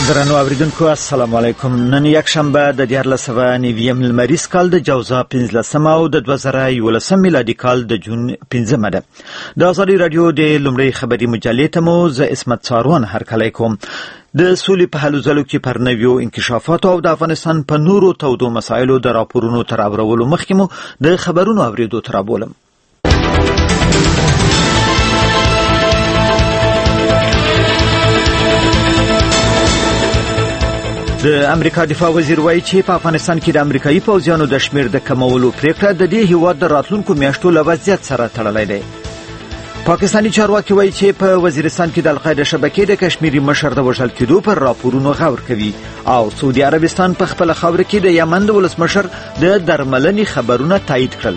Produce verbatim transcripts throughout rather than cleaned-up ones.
درنو اوریدونکو السلام علیکم. نن یک شنبه د دیارلس سوه نویم لمریز کال د جوزا پنځلسمه او د دوه زره یولسم میلادي کال د جون پنځمه ده. د ازادي رادیو د لومړۍ خبري مجلې ته مو زه اسمت څاروان هرکلی کوم. د سولې په هلو ځلو کې پر نویو انکشافاتو او د افغانستان په نورو تودو مسایلو د راپورونو تر اورولو مخکې مو د خبرونو اوریدو ته رابولم. د امریکا دفاع وزیر وایي چې په افغانستان کې د امریکایي پوځیانو د شمیر د کمولو پریکړه د دې هیواد د راتلونکو میاشتو له وضعیت سره تړلی دی. پاکستاني چارواکي وایي چې په وزیرستان کې د القاعده شبکې د کشمیري مشر د وژل کېدو پر راپورونو غور کوي او سعودي عربستان په خپله خاوره کې د یمن د ولسمشر د درملنې خبرونه تایید کړل.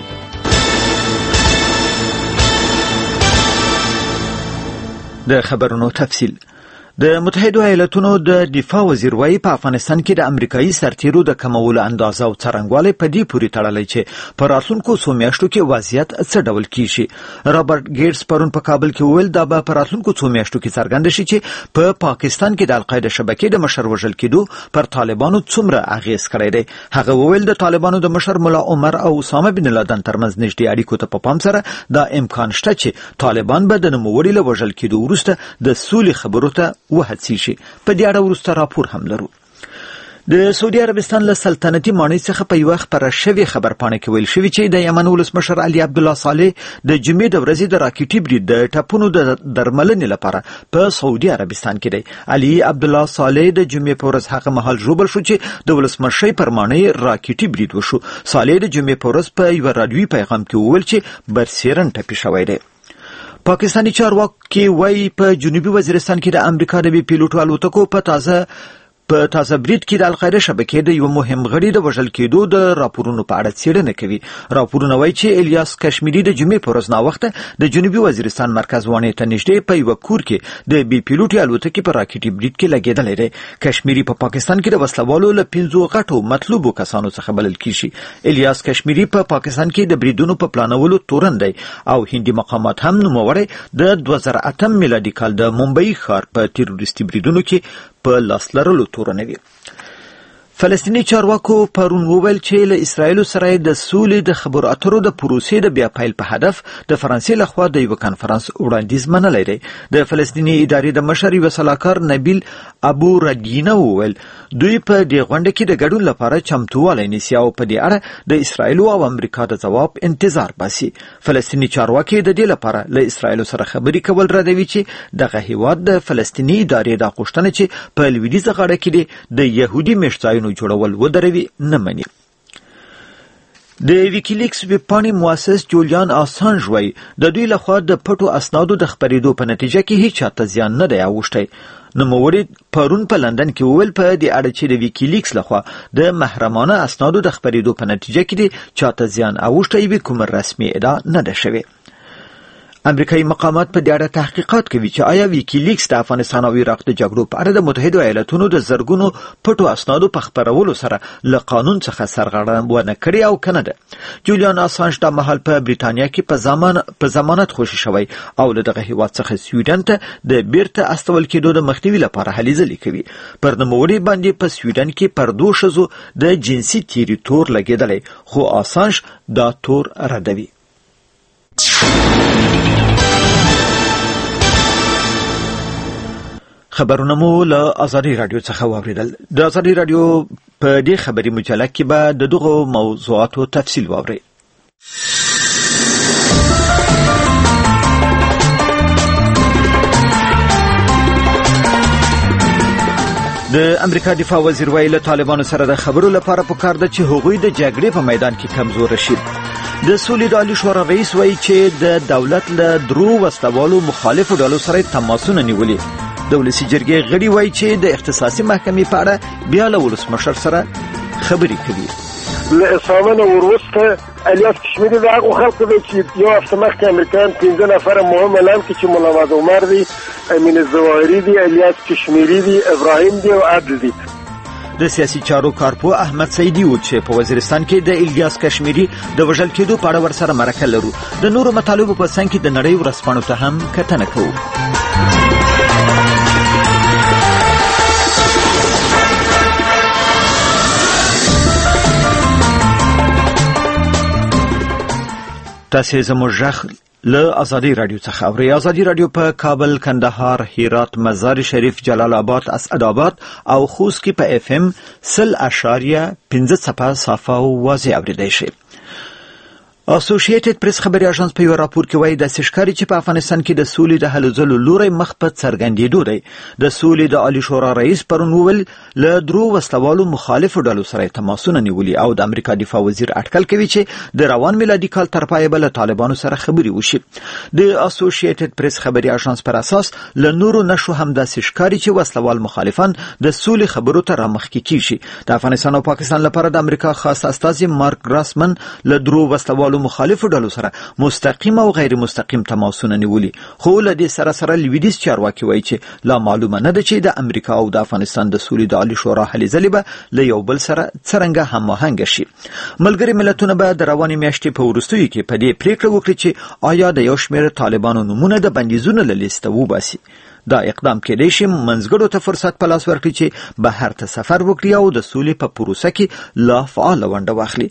د خبرونو تفصیل. د متحده ایالاتونو د دفاع وزیر وایي په افغانستان کې د امریکایي سرتیرو د کمولو اندازه او څرنګوالی په دې پورې تړلی چې په راتلونکو څو میاشتو کې وضعیت څه ډول کیږي. رابرټ ګیټس پرون په کابل کې وویل دا به په راتلونکو څو میاشتو کې څرګنده شي چې په پا پاکستان کې د القاعده شبکې د مشر وژل کېدو پر طالبانو څومره اغیز کړی دی. هغه وویل د طالبانو د مشر ملا عمر او اسامه بن لادن ترمنځ نږدې اړیکو ته په پام سره دا امکان شته چې طالبان به د نوموړي له وژل کېدو وروسته د سولې خبرو ته وهڅي شي. په دې اړه وروسته راپور هم لرو. د سعودي عربستان له سلطنتي ماڼۍ څخه په یوه خپره شوې خبرپاڼه کې ویل شوي چې د یمن ولسمشر علي عبدالله صالح د جمعې د ورځې د راکټي برید د ټپونو د درملنې لپاره په سعودي عربستان کې دی. علي عبدالله صالح د جمعې په ورځ هغه مهال ژوبل شو چې د ولسمشر پر ماڼۍ راکټي برید وشو. صالح د جمعې په ورځ په یوه رادیوي پیغام کې وویل چې برسیرن ټپي شوی دی. پاکستاني چارواکي وایي په جنوبي وزیرستان کې د امریکا د بي پیلوټو الوتکو په تازه په تازه برید کې د القاعده شبکې د یو مهم غړي د وژل کېدو د راپورونو په اړه څېړنه کوي. راپورونه وایي چې الیاس کشمیري د جمعې په ورځ ناوخته د جنوبي وزیرستان مرکز وانې ته نږدې په یوه کور کې د بي پیلوټي الوتکې په راکټي برید کې لګېدلی دی. کشمیري په پا پاکستان کې د وسلوالو له پنځو غټو مطلوبو کسانو څخه بلل کیږي. الیاس کشمیري په پا پاکستان کې د بریدونو په پلانولو تورن دی او هندي مقامات هم نوموړی د دوه زره اتم میلادي کال د ممبئی ښار په تروریستي بریدونو کې په لاس لرلو تورنوي. فلسطیني چارواکو پرون وویل چې له اسرائیلو سره د سولې د خبرو اترو د پروسې د بیا پیل په هدف د فرانسې لخوا د یو کانفرنس وړاندیز منلی دی. د فلسطیني ادارې د مشر یو سلاکار نبیل ابو ردینه وویل دوی په دې غونډه کې د ګډون لپاره چمتووالی نیسي او په دې اړه د اسرائیلو او امریکا د ځواب انتظار باسي. فلسطیني چارواکي د دې لپاره له اسرائیلو سره خبرې کول ردوي چې دغه هیواد د فلسطیني ادارې دا غوښتنه چې په لویدیځه غاړه کې دی د یهودي میشت ځایونو جوړول ودروي نه مني. د ویکیلیکس ویبپاڼې مؤسس جولیان آسانژ وایي د دوی لخوا د پټو اسنادو د خپرېدو په نتیجه کې هیڅ چاته زیان نه دی اوښتی. نوموړي پرون په لندن کې وویل په دې اړه چې د ویکیلیکس لخوا د محرمانه اسنادو د خپرېدو په نتیجه کې د چاته زیان اوښتی وي کومه رسمي ادعا نه ده شوې. امریکایي مقامات په دې اړه تحقیقات کوي چې آیا ویکیلیکس د افغانستان او عراق د جګړو په اړه د متحده ایالاتونو د زرګونو پټو اسنادو په خپرولو سره له قانون څخه سرغړونه کړې او کنه ده. جولیان آسانژ دا مهال په بریتانیا کې په زمان په ضمانت خوشي شوی او له دغه هیواد څخه سویډن ته د بیرته استول کېدو د مخنیوي لپاره هلې ځلې کوي. پر نوموړي باندې په سویډن کې پر دوه ښځو د جنسي تیري تور لګېدلی خو آسانژ دا تور ردوي. خبرونه مو له ازادي رادیو څخه واوریدل. د ازادي رادیو په دې خبري مجله کې به د دغو موضوعاتو تفصیل واورئ. د امریکا دفاع وزیر ویل له طالبانو سره د خبرو لپاره پکار ده چې هغوی د جګړې په میدان کې کمزور شي. د سولې د عالی شورا رئیس وایي چې د دولت له درو وسلوالو مخالفو ډلو سره تماسونه نیولي. د ولسي جرګې غړي وایي چې د اختصاصي محکمې په اړه بیا له ولسمشر سره خبرې کوي. له اسامه وروسته الیاس کشمیری د هغو خلکو دی چې یو هفته مخکې امریکایان پنځه نفره مهم اعلان کړي چې ملا محمد عمر دی، امین الظواهري دی، الیاس کشمیری دی، ابراهیم دی او عدل دی. د سیاسي چارو کارپو احمد سیدی و چې په وزیرستان کې د الیاس کشمیری د وژل کېدو په اړه ورسره مرکه لرو. د نورو مطالبو په څنګ کې د نړۍ ورځپاڼو ته هم کتنه کوو. تاسې زموږ غږ له ازادي رادیو څخه اورئ. ازادي رادیو په کابل، کندهار، هرات، مزار شریف، جلال آباد، اسعدآباد او خوست کې په اف ام سل اشاریه پنځه څپه صافه او واضح اوریدای شي. اسوسییټډ پریس خبري اژانس په یو راپور کې وایي د سشکاري چې په افغانستان کې د سولې د هلو ځلو لوري مخ په څرګندېدو دی. د سولې د عالی شورا رئیس پرون وویل له درو وسلوالو مخالفو ډلو سره تماسونه نیولي او د امریکا دفاع وزیر اټکل کوي چې د روان میلادي کال تر پایه به له طالبانو سره خبري وشي. د اسوسییټډ پریس خبري اژانس پر اساس له نورو نشو هم د سشکاري چې وسلوال مخالفان د سولې خبرو ته رامخکې کیږي. د افغانستان او پاکستان لپاره د امریکا خاص استازي مارک ګراسمن له درو وسلوالو مخالفو ډلو سره مستقیم او غیر مستقیم تماسونه نیولي، خو له دې سره سره لویدیځ چارواکي وایي چې لا معلومه نه ده چې د امریکا او د افغانستان د سولې د عالی شورا هلې ځلې به له یو بل سره څرنګه هماهنګ شي. ملګري ملتونه به د روانې میاشتې په وروستیو کې په دې پریکړه وکړي چې آیا د یو شمېر طالبانو نومونه د بندیزونو له لیسته وباسي. دا اقدام کېدای شي منځګړو ته فرصت په لاس ورکړي چې بهر ته سفر وکړي او د سولې په پروسه کې لا فعاله ونډه واخلي.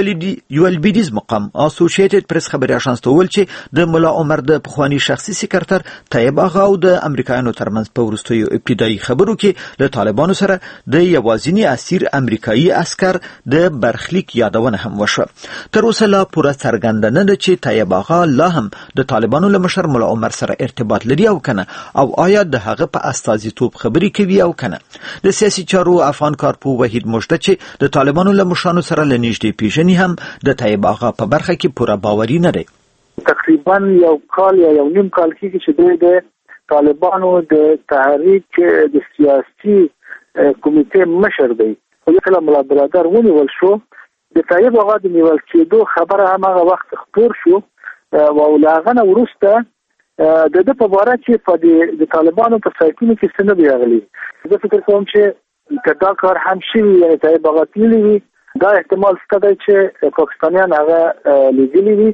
یو لویدیځ مقام اسوسییټډ پریس خبري اژانس ته وویل چې د ملا عمر د پخواني شخصي سکرتر طیب اغا او د امریکایانو ترمنځ په وروستیو ابتدایي خبرو کې له طالبانو سره د یوازینی اسیر امریکایي عسكر د برخلیک یادونه هم وشوه. تر اوسه لا پوره څرګنده نه ده چې طیب اغا لا هم د طالبانو له مشر ملا عمر سره ارتباط لري او کنه او آیا د هغه په استازیتوب خبري کوي او کنه. د سیاسي چارو افغان کارپو وحید مجده چې د طالبانو له مشرانو سره لنیږدې پیژني هم د طیب اغا په برخه کې پوره باوري نه دی. تقریبا یو کال یا یو نیم کال کې چې د طالبانو د تحریک د سیاسي کمیټې مشر دی او کله ملا برادر ونیول شو، د طیب اغا د نیول کېدو خبره هم هغه وخت خپور شو او لاغه نه وروسته د د په واره چې په د طالبانو په سایتونو کې څه نه دی راغلي. زه فکر کوم چې کدا کار هم شي یعنې طیب اغا تللی وي، دا احتمال شته دی چې پاکستانیان هغه لیدلي وي.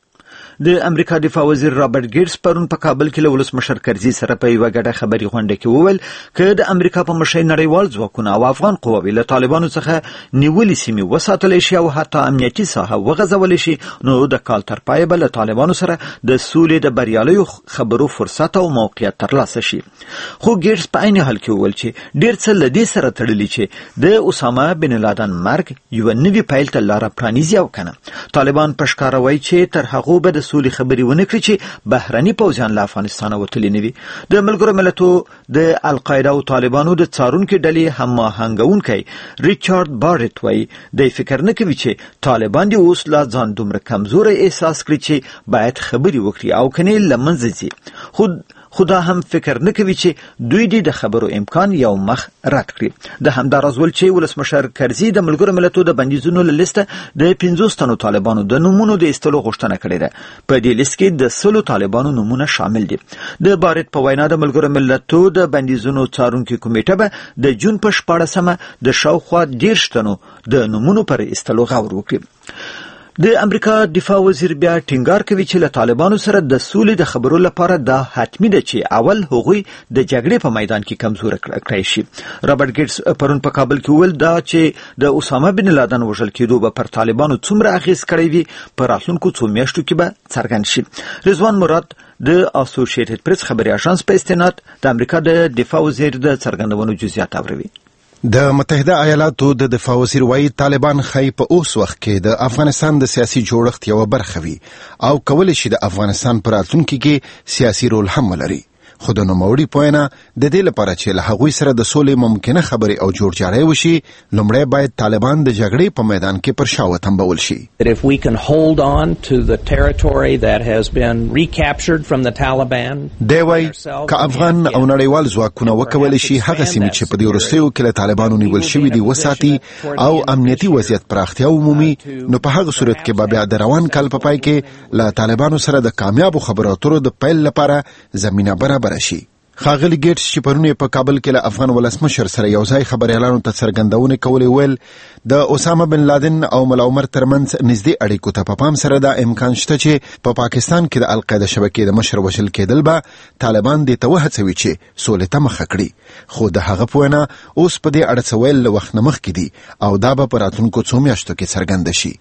د امریکا دفاع وزیر رابرټ ګیټس پرون په کابل کې له ولسمشر کرزي سره په یوه ګډه خبري غونډه کې وویل که د امریکا په مشرۍ نړیوال ځواکونه او افغان قواوې له طالبانو څخه نیولې سیمې وساتلی شي او حتی امنیتي ساحه وغځولی شي، نو د کال تر پایه به له طالبانو سره د سولې د بریالیو خبرو فرصت او موقعیت ترلاسه شي. خو ګیټس په عین حال کې وویل چې ډېر څه له دې سره تړلي چې د اسامه بن لادن مرګ یوه نوي پیل ته لاره پرانیزي او کنه. طالبان په ښکاره وایي چې تر هغو به د سولې خبري ونه کړي چې بهرني پوځیان له افغانستانه وتلي نه وي. د ملګرو ملتو د القاعده او طالبانو د څارونکي ډلې هماهنګونکی ریچارډ بارټ وایي دی فکر نه کوي چې طالبان دې اوس لا ځان دومره کمزوری احساس کړي چې باید خبري وکړي او کنې له منځه ځي. خود خدا هم فکر نه کوي چې دوی دې د خبرو امکان یو مخ رد کړي. د همداراز ول چې ولسمشر کرزي د ملګرو ملتو د بندیزونو له لیسته د پنځوس تنو طالبانو د نومونو د ایستلو غوښتنه کړې ده. په دې لیست کې د سلو طالبانو نومونه شامل دي. د بارټ په وینا د ملګرو ملتو د بندیزونو څارونکي کمیټه به د جون په شپاړسمه د شاوخوا دېرش تنو د نومونو پر ایستلو غور وکړي. د امریکا دفاع وزیر بیا ټینګار کوي چې له طالبانو سره د سولې د خبرو لپاره دا حتمي ده چې اول هغوی د جګړې په میدان کې کمزور کړای شي. رابرټ ګیټس پرون په کابل کې وویل دا چې د اسامه بن لادن وژل کېدو به پر طالبانو څومره اغیز کړی وي په راتلونکو څو میاشتو کې به څرګند شي. رضوان مراد د اسوسییټډ پریس خبري اژانس په استناد د امریکا د دفاع وزیر د څرګندونو جزئیات اوروي. د متحده ایالاتو د دفاع وزیر وایي طالبان خی په اوس وخت کې د افغانستان د سیاسي جوړښت یو برخه وي او کولی شي د افغانستان پر راتلونکي کې سیاسي رول هم ولري. خو د نوموړي په وینا د دې لپاره چې له هغوی سره د سولې ممکنه خبرې او جوړجاړی وشي، لومړی باید طالبان د جګړې په میدان کې پر شا وتمبول شي. If we can hold on to the territory that has been recaptured from the Taliban, دی وایي که افغان او نړیوال ځواکونه وکولی شي هغه سیمې چې په دې وروستیو کې له طالبانو نیول شوي دي وساتي او امنیتي وضعیت پراختیا ومومي، نو په هغه صورت کې به بیا د روان کال په پای کې له طالبانو سره د کامیابو خبرو اترو د پیل لپاره زمینه برابر شي. خاغلی ګیټس چې پرون په کابل کې له افغان ولسمشر سره یو ځای خبريالانو ته څرګندونه کولې ویل د اسامه بن لادن او ملا عمر ترمنځ نږدې اړیکو ته په پام سره دا امکان شته چې په پا پاکستان کې د القاعده شبکې د مشر وشل کېدل به طالبان دې ته وهڅوي چې سولې ته مخه کړي. خو د هغه په وینا اوس په دې اړه څه ویل له وخت نه مخکې دي او دا به په راتلونکو څو میاشتو کې څرګند شي.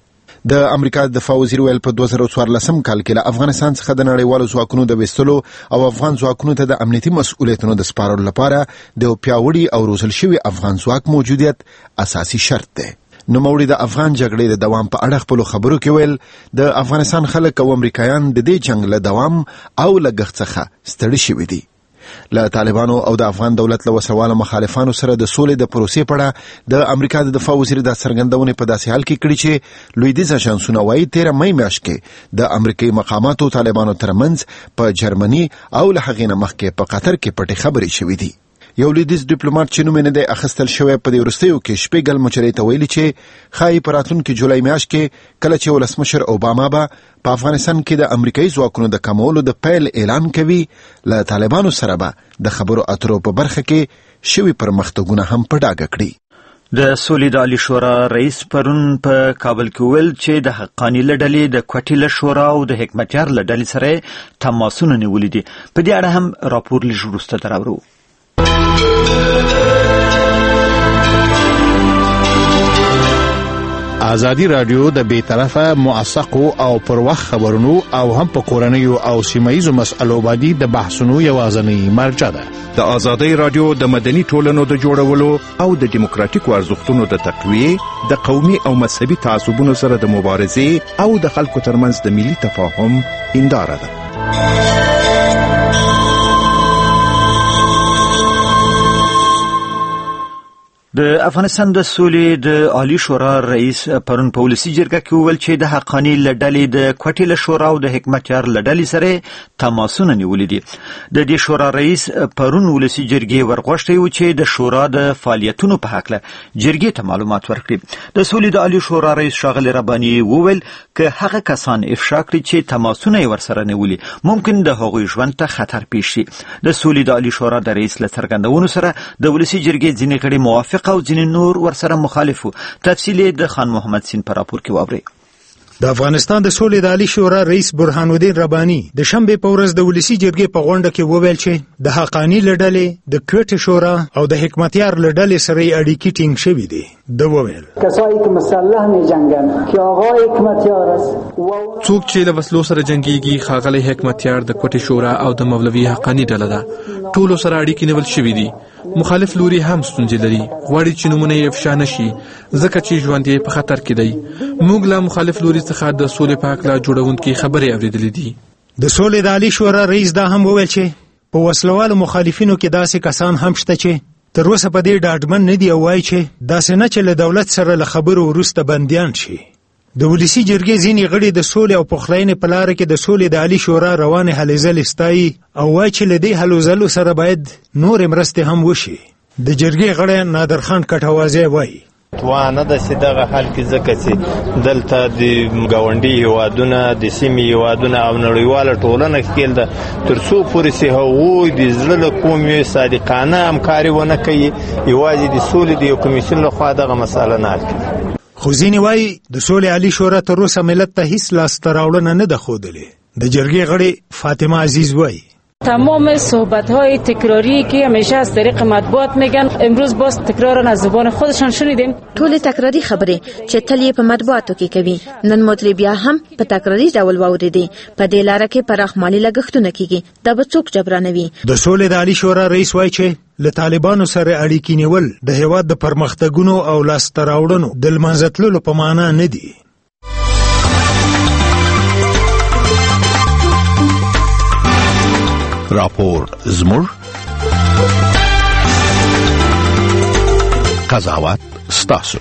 د امریکا د دفاع وزیر ویل په دوه زره څوارلسم کال کې له افغانستان څخه د نړیوالو ځواکونو د ویستلو او افغان ځواکونو ته د امنیتي مسؤلیتونو د سپارلو لپاره د پیاوړي او روزل شوي افغان ځواک موجودیت اساسي شرط دی. نوموړي د افغان جګړې د دوام په اړه خپل خبرو کې ویل د افغانستان خلک او امریکایان د دې جنگ له دوام او لګښت څخه ستړي شوي دي. له طالبانو او د افغان دولت له وسوالو مخالفانو سره د سولې د پروسې په اړه د امریکا د دفاع وزیر د څرګندونې په داسې حال کې کړي چې لویدیځ اژانسونه وايي تیره مې میاشت کې د امریکایي مقاماتو طالبانو ترمنځ په جرمني او له هغې نه مخکې په قطر کې پټې خبرې شوې دي. یو لویدیځ ډیپلوماټ چې نوم یې نه دی اخیستل شوی په دې وروستیو کې شپیګل مجلې ته ویلي چې ښایي په راتلونکي جولای میاشت کې کله چې ولسمشر اوباما به په افغانستان کې د امریکایي ځواکونو د کمولو د پیل اعلان کوي له طالبانو سره به د خبرو اترو په برخه کې شوي پرمختګونه هم په ډاګه کړي. د سولې د عالی شورا رئیس پرون په کابل کې ویل چې د حقانی لډلې د کوټې له شورا او د حکمتیار لډلې سره تماسونه نیولې دي. په دې اړه هم راپور لږ وروسته دراوړو. ازادي رادیو د بیطرفه موثقو او پر وخت خبرونو او هم په کورنیو او سیمایي مسألو باندې د بحثونو یوازنی مرجع ده. د ازادي رادیو د مدني ټولنو د جوړولو او د دیموکراتیکو ارزښتونو د تقویه د قومي او مذهبي تعصبونو سره د مبارزې او د خلکو ترمنځ د ملي تفاهم هنداره ده. د افغانستان د سولې د عالی شورا رئیس پرون په ولسي جرګه کې وویل چې د حقانی لډلې د کوټې له شورا او د حکمتیار لډلې سره تماسونه نیولې دي. د دې شورا رئیس پرون ولسي جرګې ورغوښتي و چې د شورا د فعالیتونو په حق له جرګې ته معلومات ورکړي. د سولې د عالی شورا رئیس ښاغلی رباني وویل که هغه کسان افشا کړي چې تماسونه یې ورسره نیولي ممکن د هغوی ژوند ته خطر پیښ شي. د سولې د عالی شورا د رئیس له څرګندونو سره د ولسي جرګې ځینې غړي موافق او ځینې نور ورسره مخالفو. تفصیل د خان محمد سین پر راپور کې واورئ. د افغانستان د سولې د عالی شورا رئیس برهان الدین رباني د شنبه په ورځ د ولسي جرګې په غونډه کې وویل چې د حقانی لډلې د کوټې شورا او د حکمتیار لډلې سره اړیکې ټینګ شوې دي. د وویل کسایی که مسلح می جنگن که آقا حکمتیار است څوک چې له وسلو سره جنگيږي ښاغلی حکمتیار د کوټې شورا او د مولوي حقانی ډله ده. ټولو سره اړیکې نیول شوې دي. مخالف لوري هم ستونزې لري غواړي چې نمونه یې افشا نشي ځکه چې ژوند یې په خطر کې دی. موږ له مخالف لوري څخه د سولې په حق لا جوړونکي خبرې اورېدلې دي. د سولې د عالی شورا رئیس دا هم وویل چې په وسلوالو مخالفینو کې داسې کسان هم شته چې تر اوسه په دې ډاډمن نه دي او وایي چې داسې نه چې له دولت سره له خبرو وروسته بندیان شي. د ولسي جرګې ځینې غړي د سولې او پخلاینې په لاره کې د سولې د عالی شورا روانې هلې ځلې ستایي او وایي چې له دې هلو ځلو سره باید نورې مرستې هم وشي. د جرګې غړی نادرخان کټوازی وایي توانه د سیدغه حل کې ځکه چې دلته د ګاونډي هیوادونه د سیمې هیوادونه او نړیواله ټولنه ښکېل ده تر څو پورې چې هغوی د زړه له کومې صادقانه همکاري ونه کوي یوازې د سولې د یو کمیسیون لخوا دغه مسله نه حل کوي. خو ځینې وایي د سولې عالی شورا تر اوسه ملت ته هیڅ لاسته راوړنه نه ده ښودلې. د جرګې غړی فاطمه عزیز وایي تمام صحبت‌های تکراری که همیشه از طریق مطبوعات میگن امروز باز تکرار از زبان خودشان شنیدیم. ټول تکراری خبرې چې تل یې په مطبوعاتو کې کوي نن مطلب بیا هم په تکراری ډول واوریدي. په دې لاره کې پراخ مالی لګښتونه کیږي دا به څوک جبرانوي. د سولې د عالی شورا رئیس وایي چې له طالبانو سره اړیکې نیول د هیواد د پرمختګونو او لاسته راوړنو د لمانځه تللو په معنا نه دي. راپور زموږ قضاوت ستاسو.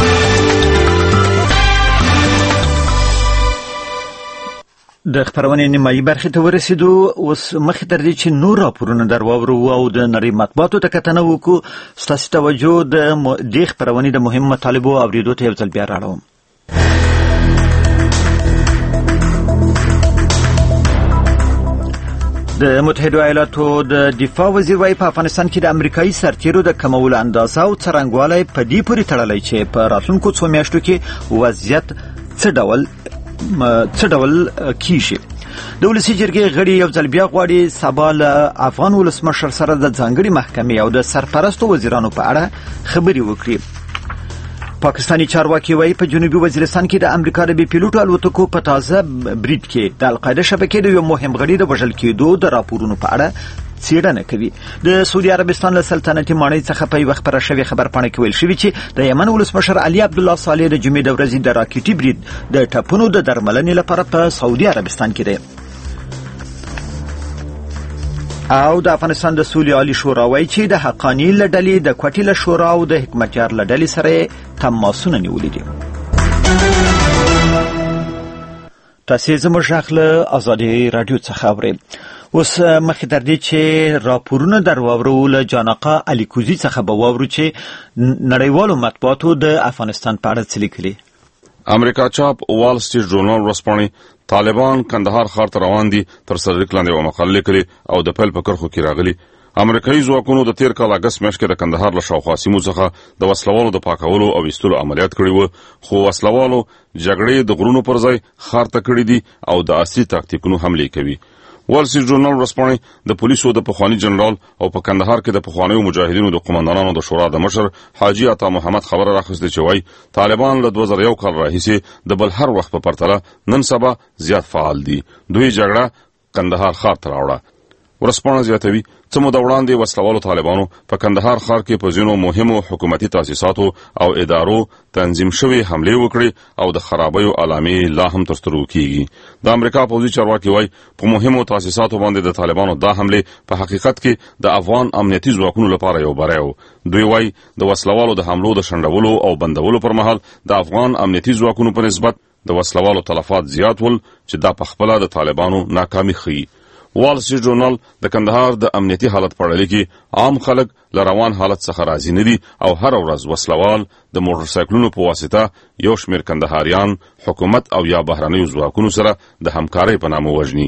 د خبرونې نیمایي برخې ته ورسېدو. اوس مخکې تر دې چې نور راپورونه در واورو او د نړۍ مطبوعاتو ته کتنه وکړو ستاسو توجه د دې خبرونې د مهمو مطالبو اورېدو ته یو ځل بیا راړوم. د متحده ایالاتو د دفاع وزیر وايي په افغانستان کې د امریکایي سرتیرو د کمولو اندازه او څرنګوالی په دې پورې تړلی چې په راتلونکو څو میاشتو کې وضعیت څه ډول څه ډول کیږي. د ولسي جرګې غړي یو ځل بیا غواړي سبا له افغان ولسمشر سره د ځانګړي محکمې او د سرپرستو وزیرانو په اړه خبرې وکړي. پاکستانی چارواکي وایي په جنوبي وزیرستان کې د امریکا د بي پیلوټو الوتکو په تازه برید کې د القاعده شبکې د یو مهم غړي د وژل کېدو د راپورونو په اړه څېړنه کوي. د سعودي عربستان له سلطنتي ماڼۍ څخه په یوه خبره شوې خبرپاڼه کې ویل شوي چې د یمن ولسمشر علي عبدالله صالح د جمعې د ورځې د راکټي برید د ټپونو د درملنې لپاره په سعودي عربستان کې دی. او د افغانستان د سولې عالي شورا وایي چې د حقاني له ډلې د کوټې له شورا او د حکمتیار له ډلې سره تماسونه نیولي دي. تاسې زموږ غږ له ازادي راډیو څخه اورئ. اوس مخکې تر دې چې راپورونه در واورو له جانقه علي کوزي څخه به واورو چې نړیوالو مطبوعاتو د افغانستان په اړه څه لیکلي. امریکا چاپ وال سټریټ ژورنال ورځپاڼې طالبان کندهار ښار ته روان دي تر سرلیک لاندې یوه مقاله لیکلې او د پیل په کرښو کې راغلي. امریکایي ځواکونو د تیر کال اګست میاشت کې د کندهار له شاوخوا سیمو څخه د وسلوالو د پاکولو او ایستلو عملیات کړي وو، خو وسلوالو جګړې د غرونو پر ځای ښار ته کړي دي او د عصري تاکتیکونو حملې کوي. وال سټریټ ژورنال ورځپاڼې د پولیسو د پخواني جنرال او په کندهار کې د پخوانیو مجاهدینو د قومندانانو د شورا د مشر حاجي عطا محمد خبره راخیستې چې وایي طالبان له دوه زره یو کال راهیسې د بل هر وخت په پرتله نن سبا زیات فعال دي. دوی جګړه کندهار ښار ته راوړه. ورځپاڼه زیاتوي څه موده وړاندې وسلوالو طالبانو په کندهار ښار کې په ځینو مهمو حکومتي تاسیساتو او ادارو تنظیم شوې حملې وکړې او د خرابیو علامې لا هم تر سترګو کېږي. د امریکا پوځي چارواکي وایي په مهمو تاسیساتو باندې د طالبانو دا حملې په حقیقت کې د افغان امنیتي ځواکونو لپاره یو بری و. دوی وایي د وسلوالو د حملو د شنډولو او بندولو پر مهال د افغان امنیتي ځواکونو په نسبت د وسلوالو تلفات زیات ول چې دا پخپله د طالبانو ناکامي ښیي. وال سټریټ ژورنال د کندهار د امنیتي حالت په اړه لیکي عام خلک له روان حالت څخه راضي نه دي او هر ورځ وسلوال د موټرسایکلونو په واسطه یو شمېر کندهاریان حکومت او یا بهرنیو ځواکونو سره د همکارۍ په نامه وژني.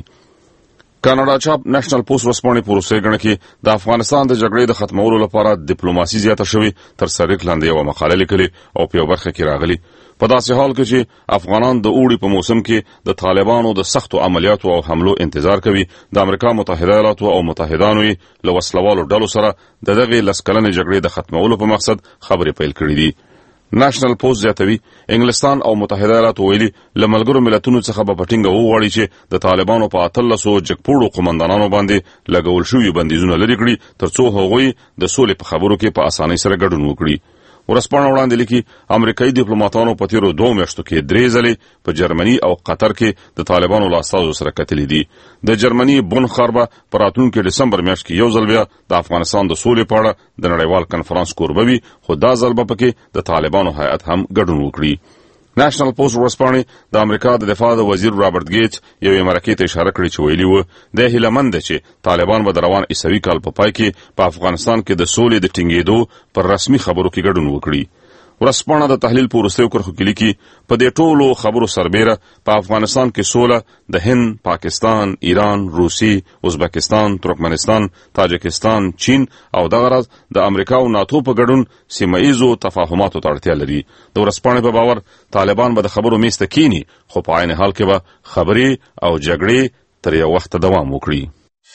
کاناډا چاپ نېشنل پوسټ ورځپاڼې په روسیې ګڼه کې د افغانستان د جګړې د ختمولو لپاره ډیپلوماسي زیاته شوې تر سرلیک لاندې یوه مقاله لیکلې او په یوه برخه کې راغلي. په داسې حال کې چې افغانان د اوړي په موسم کې د طالبانو د سختو عملیاتو او حملو انتظار کوي، د امریکا متحده ایالاتو او متحدانو یې له وسلوالو ډلو سره د دغې لس کلنې جګړې د ختمولو په مقصد خبرې پیل کړي دي. نېشنل پوسټ زیاتوي انګلستان او متحده ایالاتو ویلي له ملګرو ملتونو څخه به په ټینګه وغواړي چې د طالبانو په اتلسو جګپوړو قومندانانو باندې لګول شوي بندیزونه لرې کړي تر څو هغوی د سولې په خبرو کې په اسانۍ سره ګډون وکړي. ورځپاڼه وړاندې لیکي امریکایي ډیپلوماټانو په تیرو دوو میاشتو کې درې ځلې په جرمني او قطر کې د طالبانو له استازو سره کتلي دي. د جرمني بون ښار به په راتلونکي ډسمبر میاشت کې یو ځل بیا د افغانستان د سولې په اړه د نړیوال کنفرانس کوربه وي، خو دا ځل به پکې د طالبانو هیئت هم ګډون وکړي. نېشنل پوسټ ورځپاڼې د امریکا د دفاع د وزیر رابرټ ګیټس یوې مرکې ته اشاره کړې چې ویلي و دی هیلهمند دی چې طالبان به د روان عیسوي کال په پای کې په افغانستان کې د سولې د ټینګېدو پر رسمي خبرو کې ګډون وکړي. ورځپاڼه د تحلیل په وروستیو کرښو کې لیکي په دې ټولو خبرو سربیره په افغانستان کې سوله د هند، پاکستان، ایران، روسي، ازبکستان، ترکمنستان، تاجکستان، چین او دغه راز د امریکا او ناتو په ګډون سیمه ایزو تفاهماتو ته اړتیا لري. د ورځپاڼې په باور طالبان به د خبرو میز ته کینی، خو په عین حال کې به خبرې او جګړې تر یو وخت دوام وکړي.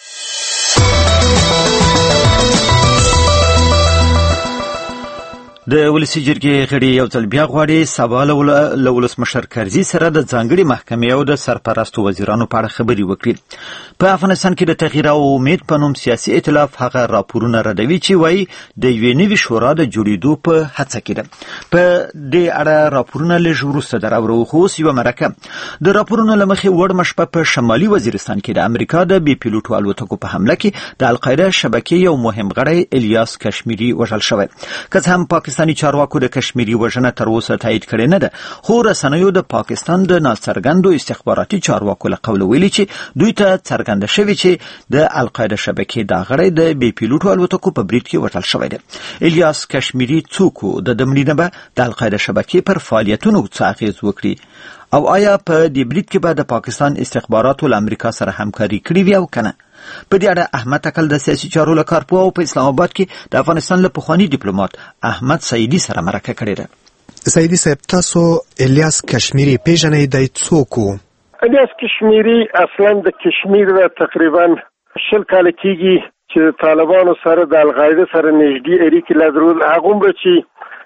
د ولسي جرګې غړي یو ځل بیا غواړي سبا له ولسمشر کرزي سره د ځانګړي محکمې او د سرپرستو وزیرانو په اړه خبرې وکړي. په افغانستان کې د تغییر او امید په نوم سیاسي ائتلاف هغه راپورونه ردوي چې وایي د یوې نوې شورا د جوړېدو په هڅه کې ده. په دې اړه راپورونه لږ وروسته دراورو، خو اوس یوه مرکه. د راپورونو له مخې وړمه شپه په شمالي وزیرستان کې د امریکا د بي پیلوټو الوتکو په حمله کې د القاعده شبکې یو مهم غړی الیاس کشمیري وژل شوی. که څه هم پاکستاني چارواکو د کشمیري وژنه تر اوسه تایید کړې نه ده، خو رسنیو د پاکستان د ناڅرګندو استخباراتي چارواکو له قوله ویلي چې دوی ته څرګنده شوې چې د القاعده شبکې دا غړی د بي پیلوټو الوتکو په برید کې وژل شوی دی. الیاس کشمیري څوک و؟ د ده مړینه به د القاعده شبکې پر فعالیتونو څه اغېز وکړي؟ او آیا په دې برید کې به د پاکستان استخباراتو له امریکا سره همکاري کړې وي او کنه؟ په دې اړه احمد تکل د سیاسي چارو له کارپوه او په اسلام آباد کې د افغانستان له پخواني ډیپلوماټ احمد سعیدي سره مرکه کړې ده. سعیدي صاحب، تاسو الیاس کشمیري پیژنئ؟ دی څوک و؟ الیاس کشمیري اصلا د کشمیر د تقریبا شل کاله کېږي چې طالبانو سره د القاعده سره نږدې اړیکې لرل. هغومره چې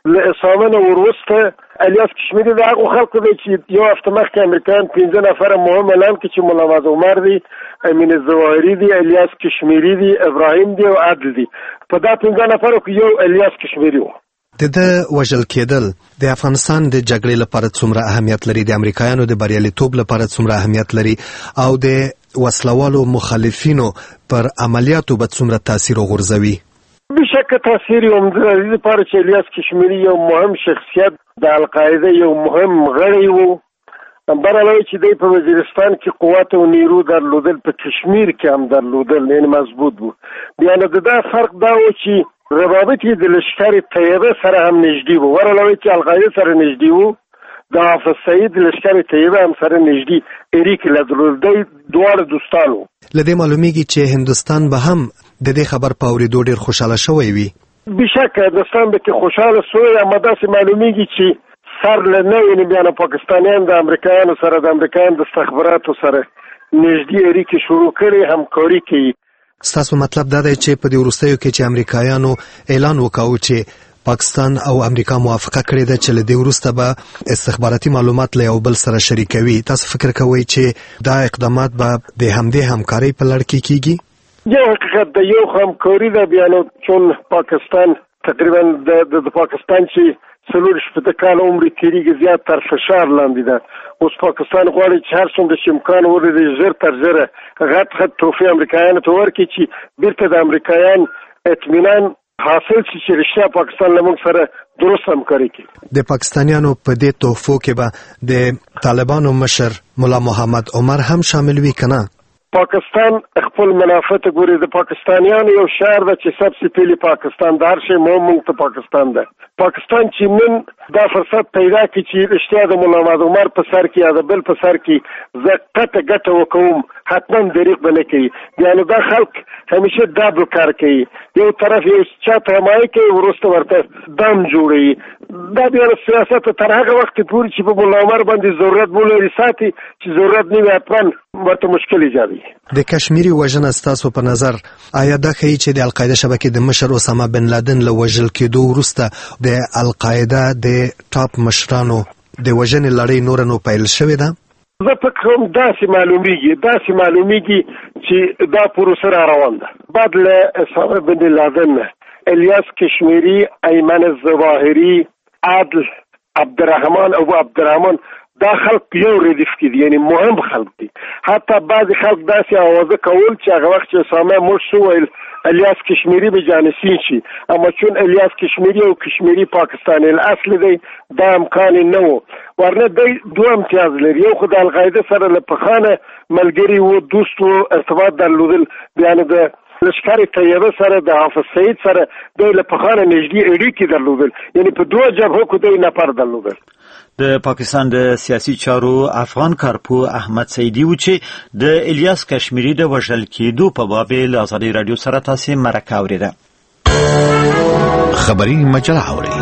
له اسامه وروسته الیاس کشمیری د هغه خلکو دی چې یو هفته مخکې امریکایان پنځه نفر مهم اعلان کړي چې ملا محمد عمر دی، امین الظواهري دی، الیاس کشمیری دی، ابراهیم دی او عادل دی. په دا پنځه نفرو کې یو الیاس کشمیری و. د ده وژل کېدل د افغانستان د جګړې لپاره څومره اهمیت لري، د امریکایانو د بریالیتوب لپاره څومره اهمیت لري، او د وسلوالو مخالفینو پر عملیاتو به څومره تاثیر وغورځوي؟ بشکه تاثیر یې عمده د لپاره چې الیاس کشمیری یو مهم شخصیت د القاعده یو مهم غړی و. برعلاوه چې دی په وزیرستان کې قوت او نیرو درلودل، په کشمیر کې هم درلودل، یعنې مضبوط و. بیا نو د دا فرق دا و چې روابط یې د لشکر طیبه سره هم نږدې و. برعلاوه چې القاعده سره نږدې و، د حافظ سعید لشکر طیبه هم سره نږدې اړیکې لرلې. دی دواړه دوستان وو. له دې معلومیږي چې هندوستان به هم د دې خبر په اورېدو ډېر خوشحاله شوی وي. بشکه هندوستان به کې خوشحاله سوی، اما داسې معلومیږي چې سر له نه ویني بیا نو پاکستانیان د امریکایانو سره د امریکایانو د استخباراتو سره نږدې اړیکې شروع کړي، همکاري کوي. ستاسو مطلب دا دی چې په دې وروستیو کې چې امریکایانو اعلان وکاو چې پاکستان او امریکا موافقه کړې ده چې له دې وروسته به استخباراتي معلومات له یو بل سره شریکوي، تاسو فکر کوئ چې دا اقدامات به د همدې همکارۍ په لړ کې کیږي؟ یو حقیقت د یو همکاري ده. بیا نو چون پاکستان تقریبا د پاکستان چې څلور شپېته کاله عمر تېرېږي زیات تر فشار لاندې ده. اوس پاکستان غواړي چې هر څومره چې امکان ولري ژر تر ژره غټ غټ تحفې امریکایانو ته ورکړي چې بیرته د امریکایان اطمینان حاصل شي چې رښتیا پاکستان له موږ سره درست همکاري کوي. د پاکستانیانو په دې تحفو کې به د طالبانو مشر ملا محمد عمر هم شامل وي که نه؟ پاکستان خپل منافع ته ګوري. د پاکستانیانو یو شعر ده چې سب سے پهلی پاکستان د هر شی مهم موږ ته پاکستان ده. پاکستان چې نن دا فرصت پیدا کړي چې رښتیا د مولا محمد عمر په سر کې یا د بل په سر کې زه قطع ګټه وکوم، حتما دریغ به نه کوي. یعنې دا خلک همیشه ډابل کار کوي، یو طرف یو چاته حمایه کوي وروسته ورته دم جوړوي. دا بیا سیاست تر هغه وخت پورې چې په مولا عمر باندې ضرورت ولري ساتي، چې ضرورت نه وي حتما ورته مشکل ایجادوي. د کشمیری وژنه ستاسو په نظر آیا دا ښیي چې د القاعده شبکې د مشر اسامه بن لادن له وژل کېدو وروسته د القاعده د ټاپ مشرانو د وژنې لړۍ نوره نو پیل شوې ده؟ زه فکر کوم داسې معلومیږي داسې معلومیږي چې دا پروسه را روان ده. بعد له اسامه بن لادن الیاس کشمیری، ایمن الظواهري، عادل، عبدالرحمن ابو عبدالرحمن، دا خلق یو ردیف کې دي، یعنی مهم خلق دي. حتی بعضی خلق داسې اوازه کول چې هغه وخت چې اسامه مړ شو ویل الیاس کشمیری به جانشین شي، اما چون الیاس کشمیری او کشمیری پاکستانی الاصل دی دا امکان نه و. ورنه دی دوه امتیاز لري، یو خو د القاعده سره له پخوانه ملګري و، دوست و، ارتباط درلودل. بیا نو د لشکر طیبه سره د حافظ سعید سره دی له پخوانه نږدې اړیکې درلودل، یعنی په دوه جبهو کې دی نفر درلودل. د پاکستان د سیاسي چارو افغان کارپو احمد سعیدي و چې د الیاس کشمیری د وژل کېدو په باب له ازادي رادیو سره تاسو مرکه اورېده. خبري مجله اوري.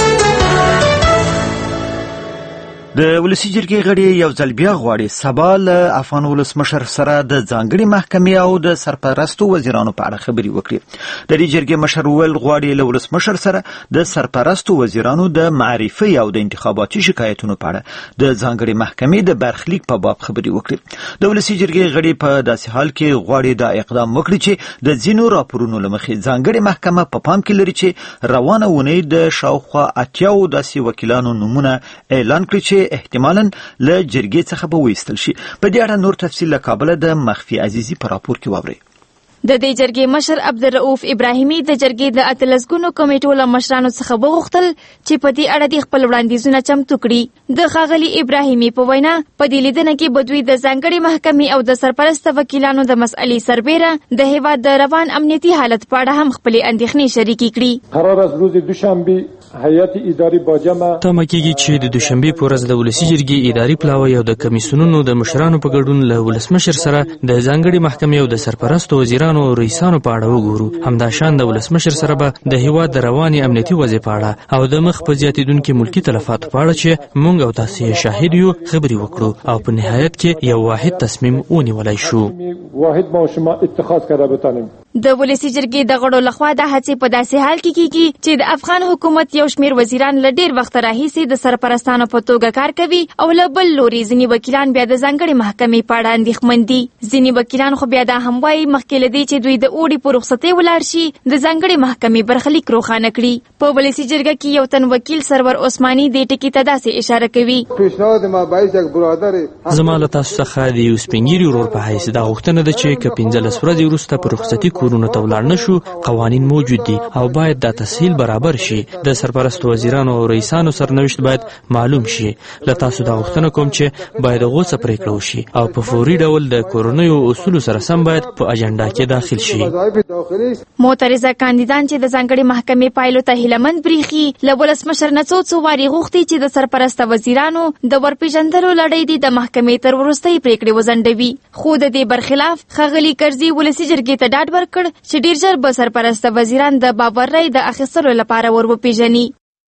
د ولسی جرګې غړي یو ځل بیا غواړي سبا له افغان ولسمشر سره د ځانګړي محکمې او د سرپرستو وزیرانو په اړه خبري وکړي. د دې جرګې مشر ویل غواړي له ولسمشر سره د سرپرستو وزیرانو د معرفي او د انتخاباتي شکایتونو په اړه د ځانګړي محکمې د برخلیک په باب خبري وکړي. د ولسی جرګې غړي په داسې حال کې غواړي دا اقدام وکړي چې د ځینو راپورونو لمخې ځانګړي محکمه په پام کې لري چې روانه ونې د شاوخوا اتیا داسې وکیلانو نومونه اعلان کړي چې احتمالاً له جرګې څخه به وایستل شي. په دې اړه نور تفصیل له کابل د مخفي عزیزي په راپور کې واورئ. د دې جرګې مشر عبدالرؤف ابراهیمي د جرګې د اتلسګونو کمیټو له مشرانو څخه وغوښتل چې په دې اړه د خپل وړاندیزونه چمتو کړي. د ښاغلي ابراهیمي په وینا په دې لیدنه کې به دوی د ځانګړې محکمې او د سرپرست وکیلانو د مسئلې سربیره د هیواد د روان امنیتي حالت په اړه هم خپلې اندېښنې شریکې کړي. قرار از روز دوشنبه هیئت اداري باجمه تمه کېږي چې د دوشنبې په ورځ د ولسي جرګې اداري پلاوی او د کمیسیونونو د مشرانو په ګډون له ولسمشر سره د ځانګړې محکمې او د سرپرستو وزیرانو او رئیسانو په اړه وګورو. همداشان د ولسمشر سره به د هیواد د رواني امنیتي وضع په اړه او د مخ په زیاتېدونکي ملکي تلفاتو په اړه چې موږ او تاسو یې شاهد یو خبرې وکړو او په نهایت کې یو واحد تصمیم ونیولی شو. واحد ما شما اتخاذ کرده بتانیم. د ولسی جرګې د غړو لخوا د هڅې په داسې حال کې کیږي چې د افغان حکومت یو شمېر وزیران له ډېر وخت راهیسې د سرپرستانو په توګه کار کوي او له بل لوري ځینې وکیلان بیا د ځانګړې محکمې په اړه اندېښمن دي. ځینې وکیلان خو بیا دا هم وایي مخکې له دې چې دوی د اوړي په رخصتۍ ولاړ شي د ځانګړې محکمې برخلیک روښانه کړي. په ولسی جرګه کې یو تن وکیل سرور عثماني دې ټکي ته داسې اشاره کوي. زما له تاسو څخه د یو سپین ږیري ورور په حیث دا غوښتنه ده چې که پنځلس ورځې وروسته په رخصتي کورونو ته ولاړ نه شو، قوانین موجود دي او باید دا تسهیل برابر شي. د سرپرستو وزیرانو او رئیسانو سرنوشت باید معلوم شي. له تاسو دا غوښتنه کوم چې باید غوڅه پرېکړه وشي او په فوري ډول د کورنیو اصولو سره سم باید په اجنډا کې داخل شي. معترضه کاندیدان چې د ځانګړې محکمې پایلو ته هیلمند بریښي له ولسمشر نه څو څو وارې غوښتي چې د سرپرسته وزیرانو د ورپېژندلو لړۍ دې د محکمې تر وروستۍ پرېکړې وځنډوي. خو د دې برخلاف ښاغلي کرزي ولسي جرګې ته ډاډ ورکړ چې ډېر ژر به سرپرسته وزیران د بابر رای د اخیستلو لپاره ور وپېژني.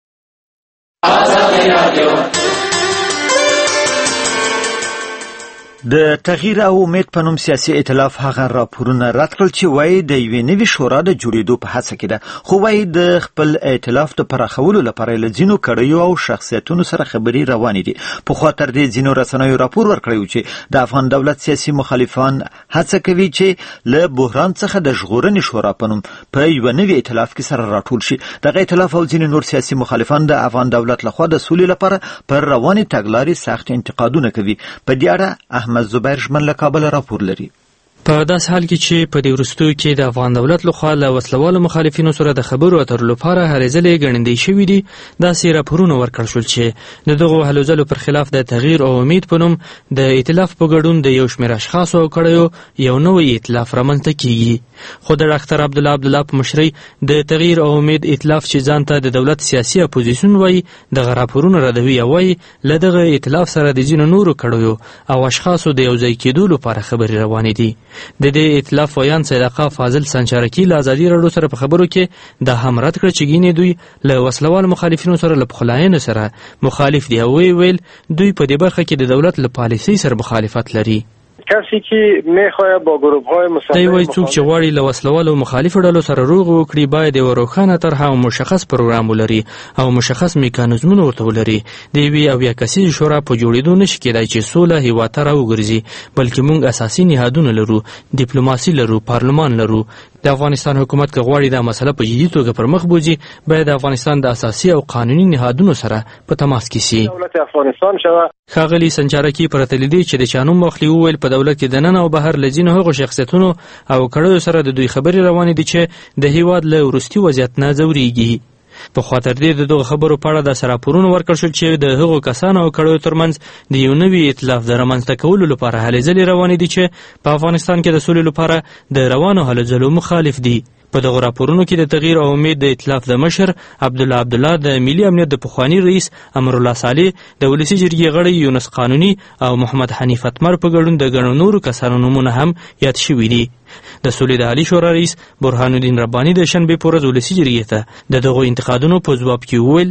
د تغییر او امید په نوم سیاسي ائتلاف هغه راپورونه رد کړل چې وایي د یوې نوې شورا د جوړېدو په هڅه کې ده، خو وایي د خپل ائتلاف د پراخولو لپاره له ځینو کړیو او شخصیتونو سره خبرې روانې دي. پخوا تر دې ځینو رسنیو راپور ورکړی و چې د افغان دولت سیاسي مخالفان هڅه کوي چې له بحران څخه د ژغورنې شورا په نوم په یوه نوي ائتلاف کې سره راټول شي. دغه ائتلاف او ځینې نور سیاسي مخالفان د افغان دولت لخوا د سولې لپاره پر روانې تګلارې سخت انتقادونه کوي. په دې اړه احمد زبیر ژمن له کابل راپور لري. په داس حال کې چې په دې وروستیو کې د افغان دولت لخوا له وسلوالو مخالفینو سره د خبرو اترو لپاره هلې ځلې ګړندۍ شوي دي، داسې راپورونه ورکړل شول چې د دغو هلو ځلو پر خلاف د تغییر او امید په نوم د ائتلاف په ګډون د یو شمېر اشخاصو او کړیو یو نوی ائتلاف رامنځته کیږي. خو د ډاکټر عبدالله عبدالله په مشرۍ د تغییر او امید ائتلاف چې ځان ته د دولت سیاسي اپوزیسیون وایي دغه راپورونه ردوي او وایي له دغه ائتلاف سره د ځینو نورو کړیو او اشخاصو د یو ځای کېدو لپاره خبرې روانې دي. د دې ائتلاف ویان صدقه فاضل سنچارکي له ازادي راډیو سره په خبرو کې دا هم رد کړ چې ګینې دوی له وسلوال مخالفینو سره له پخلاینو سره مخالف دي او ویل دوی په دې برخه کې د دولت له پالیسۍ سره مخالفت لري. کسی که میخواد با گروه های مسلح دی وایي څوک چې غواړي له وسلوالو مخالفو ډلو سره روغ وکړي باید یوه روښانه طرحه او مشخص پروګرام ولري او مشخص میکانیزمونه ورته ولري. د یوې اویا کسیزې شورا په جوړېدو نشي کېدای چې سوله هېواد ته راوګرځي، بلکې موږ اساسي نهادونه لرو، ډیپلوماسي لرو، پارلمان لرو. د افغانستان حکومت که غواړي دا مسله په جدي توګه پر مخ بوځي باید د افغانستان د اساسي او قانوني نهادونو سره په تماس کې سي. دولت افغانستان شوه. ښاغلي سنچارکي پرته له دې چې د چا نوم واخلي وویل په دولت کې دننه او بهر له ځینو هغو شخصیتونو او کړیو سره د دوی خبرې روانې دي چې د هېواد له وروستي وضعیت نه ځورېږي. په خاطر دې د دغو خبرو په اړه داسې راپورونه ورکړل شول چې د هغو کسانو او کړیو ترمنځ د یو نوي ائتلاف د رامنځته کولو لپاره هلې ځلې روانې دي چې په افغانستان کې د سولې لپاره د روانو هلو ځلو مخالف دي. په دغو راپورونو کې د تغییر او امید د ائتلاف د مشر عبدالله عبدالله، د ملي امنیت د پخواني رئیس امرالله صالح، د ولسي جرګې غړی یونس قانوني او محمد حنیف اتمر په ګډون د ګڼو نورو کسانو نومونه هم یاد شوي دي. د سولې د عالي شورا رئیس برهان الدین رباني د شنبې په ورځ ولسي جرګې ته د دغو انتقادونو په ځواب کې وویل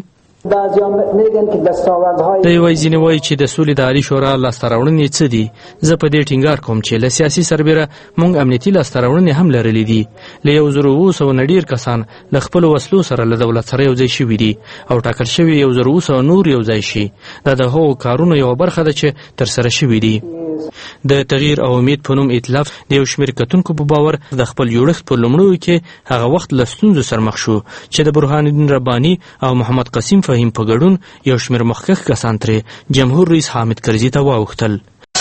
دی وایي ځینې وایي چې د سولې د عالي شورا لاسته راوړنې څه دي. زه په دې ټینګار کوم چې له سیاسي سربیره موږ امنیتي لاسته راوړنې هم لرلې دي. له یو زرو اوه سوه نه ډېر کسان له خپلو وسلو سره له دولت سره یو ځای شوي دي او ټاکل شوي یو زرو اوه سوه نور یو ځای شي. دا د هغو کارونو یوه برخه ده چې ترسره شوي دي. د تغییر او امید په نوم ائتلاف د یو شمېر کتونکو په باور د خپل جوړښت په لومړیو کې هغه وخت له ستونزو سره مخ شو چې د برهان الدین رباني او محمد قسیم فهیم په ګډون یو شمېر مخکښ کسان ترې جمهور رئیس حامد کرزي ته واوښتل.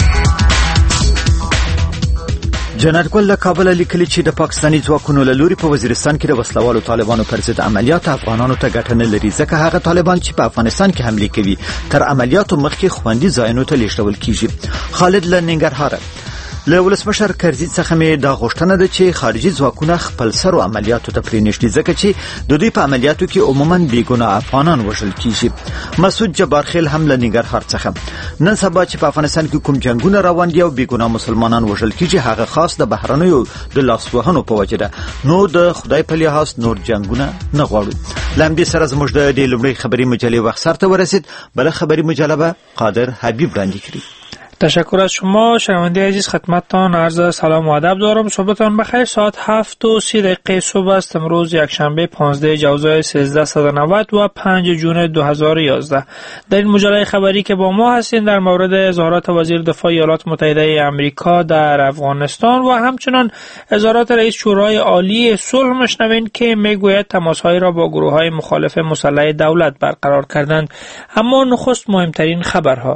جنرال ګل له کابل لیکلي چې د پاکستاني ځواکونو له لوري په وزیرستان کې د وسلوالو طالبانو پر ضد عملیات افغانانو ته ګټه نه لري، ځکه هغه طالبان چې په افغانستان کې حملې کوي تر عملیاتو مخکې خوندي ځایونو ته لیږدول کیږي. خالد له ننګرهاره: له ولسمشر کرزي څخه مې دا غوښتنه ده چې خارجي ځواکونه خپل سرو عملیاتو ته پرېنږدي، ځکه چې د دوی په عملیاتو کې عموما بېګناه افغانان وژل کیږي. مسعود جبار خیل هم له ننګرهار څخه: نن سبا چې په افغانستان کې کوم جنګونه روان دي او بېګناه مسلمانان وژل کیږي هغه خاص د بهرنیو د لاسوهنو په وجه ده، نو د خدای په لحاظ نور جنګونه نه غواړو. له همدې سره زموږ د دې لومړۍ خبري مجلې وخت سرته ورسید. بله خبري مجله به قادر حبیب وړاندې کړي. تشکر از شما شنونده عزیز. خدمتتان عرض سلام و ادب دارم. صبحتان بخیر. ساعت هفت و سی دقیقه صبح است. امروز یک شنبه پانزده جوزای سیزده و نود و پنج جون دو هزار و یازده. در این مجله خبری که با ما هستین در مورد اظهارات وزیر دفاع ایالات متحده آمریکا در افغانستان و همچنان اظهارات رئیس شورای عالی صلح مشنوین که میگوید تماس‌هایی را با گروه‌های مخالف مسلح دولت برقرار کردند. اما نخست مهمترین خبرها.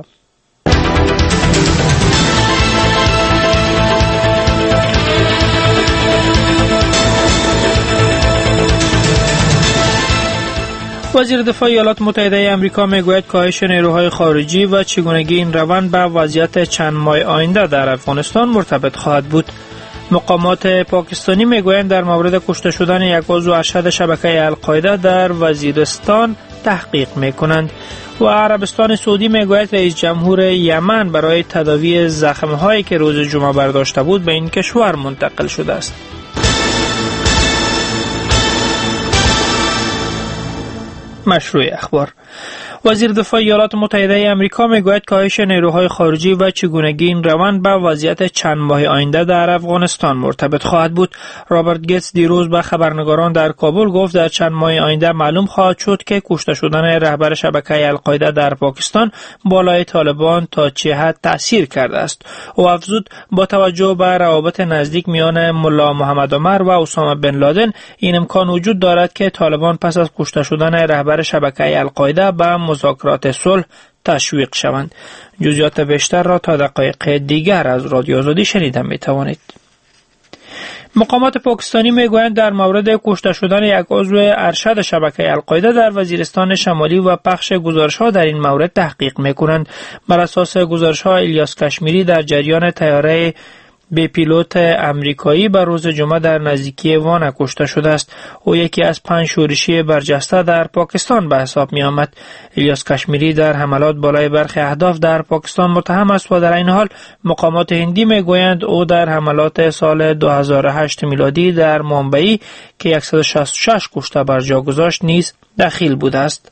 وزیر دفاع ایالات متحده آمریکا میگوید کاهش نیروهای خارجی و چگونگی این روند به وضعیت چند ماه آینده در افغانستان مرتبط خواهد بود. مقامات پاکستانی میگویند در مورد کشته شدن یک عضو ارشد شبکه القاعده در وزیرستان تحقیق میکنند و عربستان سعودی میگوید رئیس جمهور یمن برای تداوی زخم‌هایی که روز جمعه برداشته بود به این کشور منتقل شده است. مشروع اخبار. وزیر دفاع ایالات متحده آمریکا میگوید کاهش نیروهای خارجی و چگونگی این روند به وضعیت چند ماه آینده در افغانستان مرتبط خواهد بود. رابرت گیتس دیروز به خبرنگاران در کابل گفت در چند ماه آینده معلوم خواهد شد که کشته شدن رهبر شبکه القاعده در پاکستان بالای طالبان تا چه حد تأثیر کرده است. او افزود با توجه به روابط نزدیک میان ملا محمد عمر و اسامه بن لادن این امکان وجود دارد که طالبان پس از کشته شدن رهبر شبکه القاعده به مذاکرات صلح تشویق شوند. جزئیات بیشتر را تا دقایق دیگر از رادیو آزادی شنیدن می توانید. مقامات پاکستانی میگویند در مورد کشته شدن یک عضو ارشد شبکه القاعده در وزیرستان شمالی و پخش گزارش‌ها در این مورد تحقیق می‌کنند. بر اساس گزارش‌ها الیاس کشمیری در جریان طیاره به پیلوت امریکایی بر روز جمعه در نزدیکی وان کشته شده است. او یکی از پنج شورشی برجسته در پاکستان به حساب می آمد. الیاس کشمیری در حملات بالای برخی اهداف در پاکستان متهم است و در این حال مقامات هندی می گویند او در حملات سال دو هزار و هشت میلادی در مومبئی که صد و شصت و شش کشته بر جا گذاشت نیز دخیل بوده است.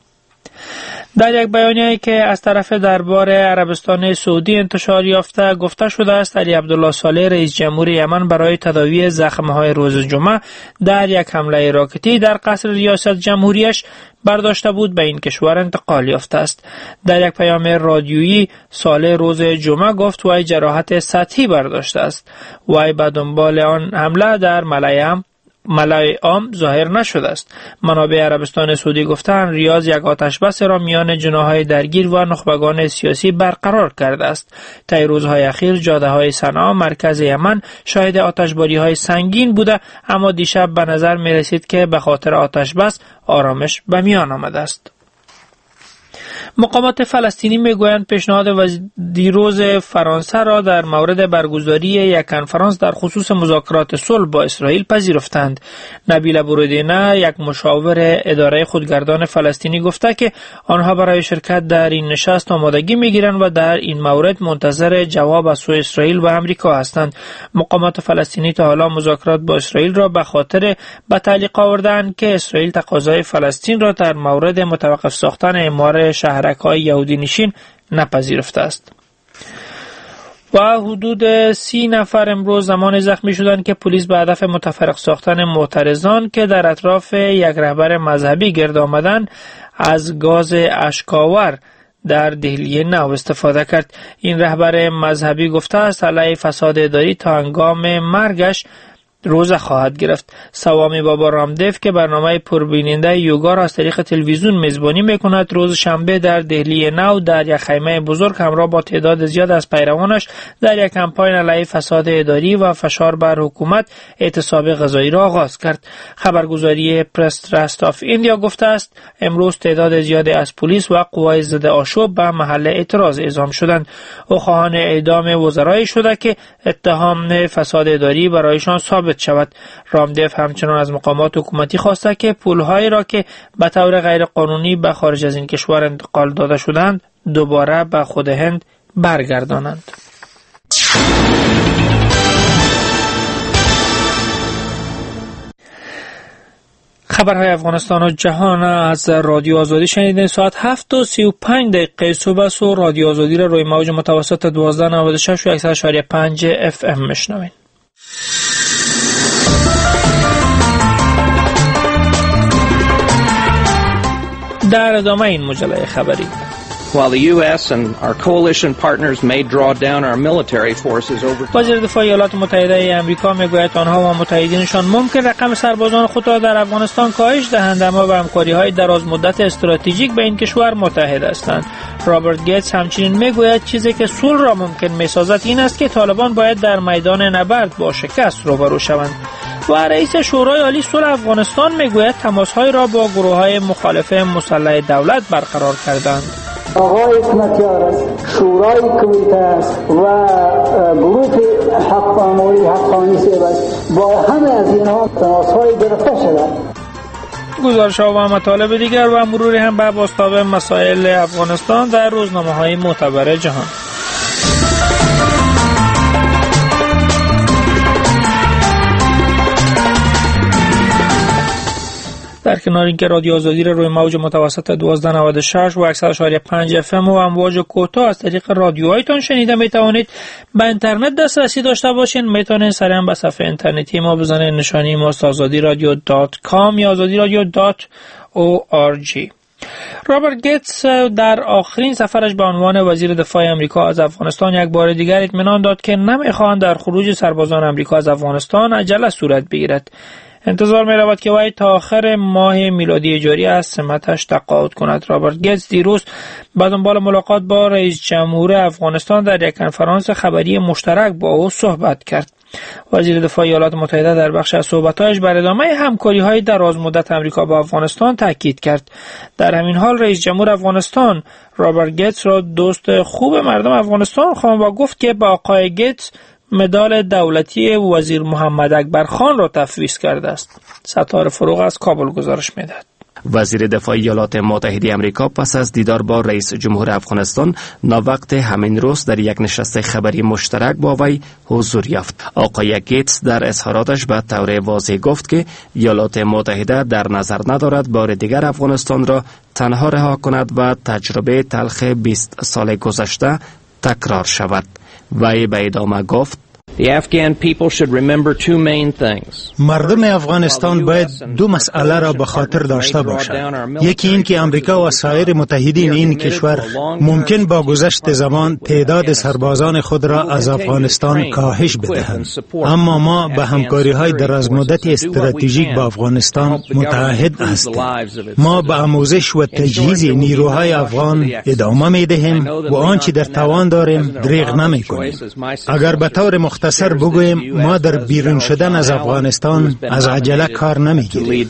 در یک بیانیه‌ای که از طرف دربار عربستان سعودی انتشار یافته گفته شده است علی عبدالله صالح رئیس جمهور یمن برای تداوی زخم‌های روز جمعه در یک حمله راکتی در قصر ریاست جمهوریش برداشته بود به این کشور انتقال یافته است. در یک پیام رادیویی صالح روز جمعه گفت وی جراحت سطحی برداشته است. وی به دنبال آن حمله در ملایم ملای عام ظاهر نشده است. منابع عربستان سعودی گفتند ریاض یک آتشبس را میان جناح‌های درگیر و نخبگان سیاسی برقرار کرده است. طی روزهای اخیر جاده‌های صنعا مرکز یمن شاهد آتشباری‌های سنگین بوده، اما دیشب به نظر می‌رسید که به خاطر آتشبس آرامش به میان آمده است. مقامات فلسطینی میگویند پیشنهاد دیروز فرانسه را در مورد برگزاری یک کنفرانس در خصوص مذاکرات صلح با اسرائیل پذیرفتند. نبیل بورودینه یک مشاور اداره خودگردان فلسطینی گفته که آنها برای شرکت در این نشست آمادگی میگیرند و در این مورد منتظر جواب از سوی اسرائیل و آمریکا هستند. مقامات فلسطینی تا حالا مذاکرات با اسرائیل را به خاطر به تعلیق آوردند که اسرائیل تقاضای فلسطین را در مورد متوقف ساختن اعمار شهرک‌های یهودی نشین نپذیرفته است. و حدود سی نفر امروز زمان زخمی شدند که پلیس به هدف متفرق ساختن معترضان که در اطراف یک رهبر مذهبی گرد آمدند از گاز اشک‌آور در دهلی نو استفاده کرد. این رهبر مذهبی گفته است علیه فساد اداری تا هنگام مرگش روزه خواهد گرفت. سوامی بابا رامدیو که برنامه پربیننده یوگا را از طریق تلویزیون میزبانی میکند روز شنبه در دهلی نو در یک خیمه بزرگ همراه با تعداد زیاد از پیروانش در یک کمپاین علیه فساد اداری و فشار بر حکومت اعتصاب غذایی را آغاز کرد. خبرگزاری پرس ترست آف ایندیا گفته است امروز تعداد زیادی از پلیس و قوای ضد آشوب به محل اعتراض اعزام شدند. او خواهان اعدام وزرایی شده که اتهام فساد اداری برایشان ثابت شود. رامدیو همچنان از مقامات حکومتی خواسته که پولهایی را که به طور غیر قانونی به خارج از این کشور انتقال داده شدند دوباره به خود هند برگردانند. خبرهای افغانستان و جهان از رادیو آزادی شنیدین. ساعت هفت و سی و پنج دقیقه صبح و رادیو آزادی را روی موج متوسط دوازده نود و شش و صد و یک و پنج اف ام میشنوین. در ادامه این مجله خبری، While the U S and our coalition partners may draw down our military forces over وزیر دفاع ایالات متحده آمریکا میگوید آنها و متحدینشان ممکن رقم سربازان خود را در افغانستان کاهش دهند، اما به همکاری‌های دراز مدت استراتژیک به این کشور متحد هستند. رابرت گیتس همچنین میگوید چیزی که صلح را ممکن میسازد این است که طالبان باید در میدان نبرد با شکست روبرو شوند. و رئیس شورای عالی صلح افغانستان میگوید تماس‌های را با گروه‌های مخالف مسلح دولت برقرار کردند. آقای حکمتیار است، شورای کویت است و گروه حق آموری حقانی سیب است. با همه از اینها تماس‌های گرفته شده. گزارش‌ها و مطالب دیگر و مروری هم به بازتاب مسائل افغانستان در روزنامه‌های معتبر جهان. در کنار اینکه رادیو آزادی را روی موج متوسط دوازده نود و شش و صد و یک و پنج اف ام و امواج کوتاه از طریق رادیوهایتان شنیده می توانید به اینترنت دسترسی داشته باشین. می توانید سریعا به صفحه اینترنتی ما بزنید، نشانی ما آزادی رادیو دات کام یا آزادی رادیو دات او آر جی. رابرت گیتس در آخرین سفرش به عنوان وزیر دفاع آمریکا از افغانستان یک بار دیگر اطمینان داد که نمی‌خواهند در خروج سربازان آمریکا از افغانستان عجله صورت بگیرد. انتظار می رود که وی تا آخر ماه میلادی جاری از سمتش تقاعد کند. رابرت گیتس دیروز بعد دنبال ملاقات با رئیس جمهور افغانستان در یک کنفرانس خبری مشترک با او صحبت کرد. وزیر دفاع ایالات متحده در بخش از صحبت‌هایش بر ادامه همکاری‌های دراز مدت آمریکا با افغانستان تاکید کرد. در همین حال رئیس جمهور افغانستان رابرت گیتس را دوست خوب مردم افغانستان خواند و گفت که با آقای گیتس مدال دولتی وزیر محمد اکبر خان را تفویض کرده است. ستاره فروغ از کابل گزارش می‌دهد. وزیر دفاع ایالات متحده آمریکا پس از دیدار با رئیس جمهور افغانستان ناوقت همین روز در یک نشست خبری مشترک با وی حضور یافت. آقای گیتس در اظهاراتش به طور واضح گفت که ایالات متحده در نظر ندارد بار دیگر افغانستان را تنها رها کند و تجربه تلخ بیست سال گذشته تکرار شود. وی به ادامه گفت The Afghan people should remember two main things. مردم افغانستان باید دو مسئله را به خاطر داشته باشند. یکی این که امریکا و سایر متحدین این کشور ممکن با گذشت زمان تعداد سربازان خود را از افغانستان کاهش بدهند، اما ما به همکاری‌های درازمدت استراتژیک با افغانستان متعهد هستیم. ما به آموزش و تجهیز نیروهای افغان ادامه می‌دهیم و آنچه در توان داریم دریغ نمی‌کنیم. اگر به طور مختصر بگویم ما در بیرون شدن از افغانستان از عجله کار نمیگیریم.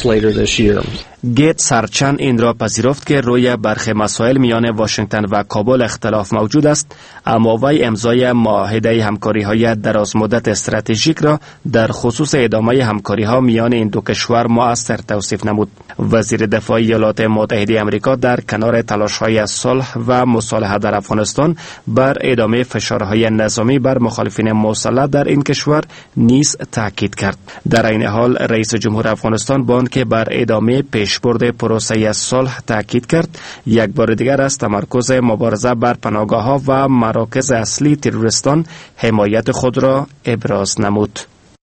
گیتس هرچند این را پذیرفت که روی برخی مسائل میان واشنگتن و کابل اختلاف موجود است، اما وی امضای معاهده همکاری‌های درازمدت استراتژیک را در خصوص ادامه همکاری‌ها میان این دو کشور مؤثر توصیف نمود. وزیر دفاع ایالات متحده آمریکا در کنار تلاش‌های صلح و مصالحه در افغانستان بر ادامه فشارهای نظامی بر مخالفین مسلح در این کشور نیز تاکید کرد. در این حال رئیس جمهور افغانستان با آنکه بر ادامه پیشبرد پروسه صلح تاکید کرد، یک بار دیگر از تمرکز مبارزه بر پناهگاه‌ها و مراکز اصلی تروریستان حمایت خود را ابراز نمود.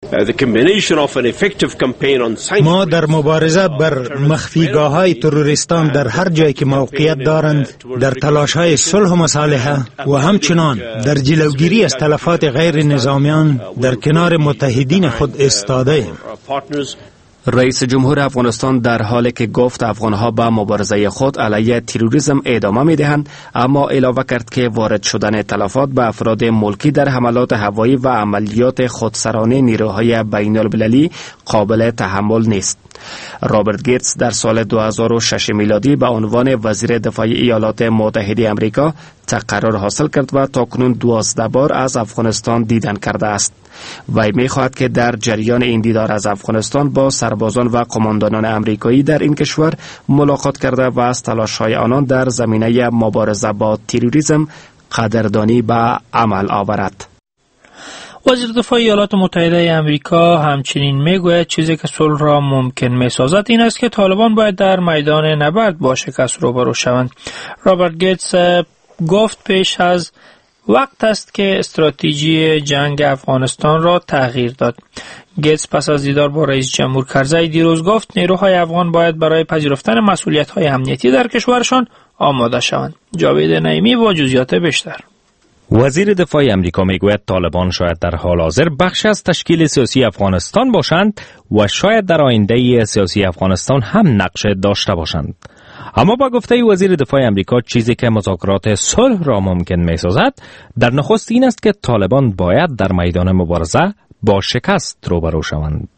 ما در مبارزه بر مخفیگاه‌های تروریستان در هر جایی که موقعیت دارند در تلاش‌های صلح و مصالحه و همچنان در جلوگیری از تلفات غیر نظامیان در کنار متحدین خود ایستاده‌ایم. رئیس جمهور افغانستان در حالی که گفت افغانها به مبارزه خود علیه تروریسم ادامه می‌دهند، اما علاوه کرد که وارد شدن تلفات به افراد ملکی در حملات هوایی و عملیات خودسرانه نیروهای بین‌المللی قابل تحمل نیست. رابرت گیتس در سال دو هزار و شش میلادی به عنوان وزیر دفاع ایالات متحده آمریکا تقرر حاصل کرد و تاکنون دوازده بار از افغانستان دیدن کرده است. وی می‌خواهد که در جریان این دیدار از افغانستان با سربازان و قماندانان آمریکایی در این کشور ملاقات کرده و از تلاش‌های آنان در زمینه مبارزه با تروریسم قدردانی به عمل آورد. وزیر دفاع ایالات متحده آمریکا همچنین میگوید چیزی که صلح را ممکن میسازد این است که طالبان باید در میدان نبرد با شکست روبرو شوند. رابرت گیتس گفت پیش از وقت است که استراتژی جنگ افغانستان را تغییر داد. گیتس پس از دیدار با رئیس جمهور کرزی دیروز گفت نیروهای افغان باید برای پذیرفتن مسئولیت‌های امنیتی در کشورشان آماده شوند. جاوید نعیمی با جزئیات بیشتر. وزیر دفاع آمریکا میگوید طالبان شاید در حال حاضر بخشی از تشکیل سیاسی افغانستان باشند و شاید در آینده سیاسی افغانستان هم نقش داشته باشند. اما با گفته وزیر دفاع آمریکا چیزی که مذاکرات صلح را ممکن می‌سازد در نخست این است که طالبان باید در میدان مبارزه با شکست روبرو شوند.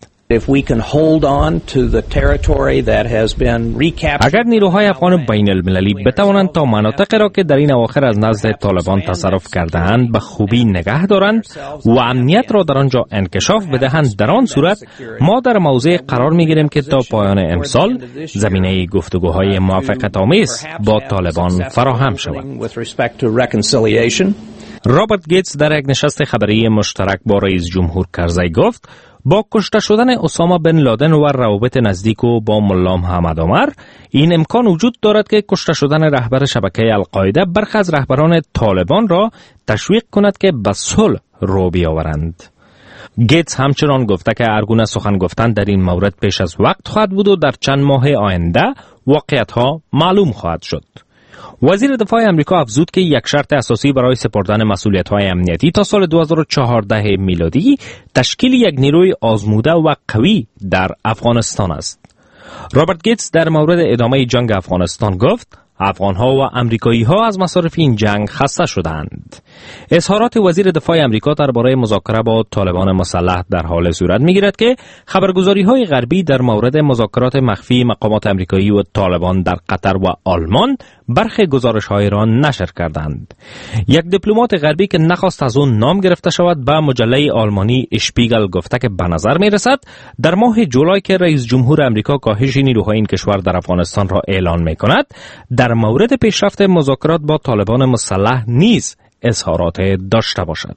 اگر نیروهای افغان بین المللی بتوانند تا مناطق را که در این اواخر از نزد طالبان تصرف کرده‌اند به خوبی نگه دارند و امنیت را در آنجا انکشاف بدهند، در آن صورت ما در موضع قرار می‌گیریم که تا پایان امسال زمینه گفتگوهای موافقت‌آمیز با طالبان فراهم شود. رابرت گیتس در یک نشست خبری مشترک با رئیس جمهور کرزی گفت با کشته شدن اسامه بن لادن و روابط نزدیک و با ملا محمد عمر این امکان وجود دارد که کشته شدن رهبر شبکه القاعده برخی از رهبران طالبان را تشویق کند که به صلح رو بیاورند. گیتس همچنان گفته که هرگونه سخن گفتن در این مورد پیش از وقت خواهد بود و در چند ماه آینده واقعیت‌ها معلوم خواهد شد. وزیر دفاع آمریکا افزود که یک شرط اساسی برای سپردن مسئولیت‌های امنیتی تا سال دو هزار و چهارده میلادی تشکیل یک نیروی آزموده و قوی در افغانستان است. رابرت گیتس در مورد ادامه جنگ افغانستان گفت افغان‌ها و آمریکایی‌ها از مصارف این جنگ خسته شدند. اظهارات وزیر دفاع آمریکا درباره مذاکره با طالبان مسلح در حال صورت می‌گیرد که خبرگزاری‌های غربی در مورد مذاکرات مخفی مقامات آمریکایی و طالبان در قطر و آلمان برخی گزارش‌های را نشر کردند. یک دیپلمات غربی که نخواست از آن نام گرفته شود به مجله آلمانی اشپیگل گفته که به نظر می‌رسد در ماه جولای که رئیس جمهور آمریکا کاهش نیروهای این کشور در افغانستان را اعلان می‌کند، در مورد پیشرفت مذاکرات با طالبان مسلح نیز اظهارات داشته باشد.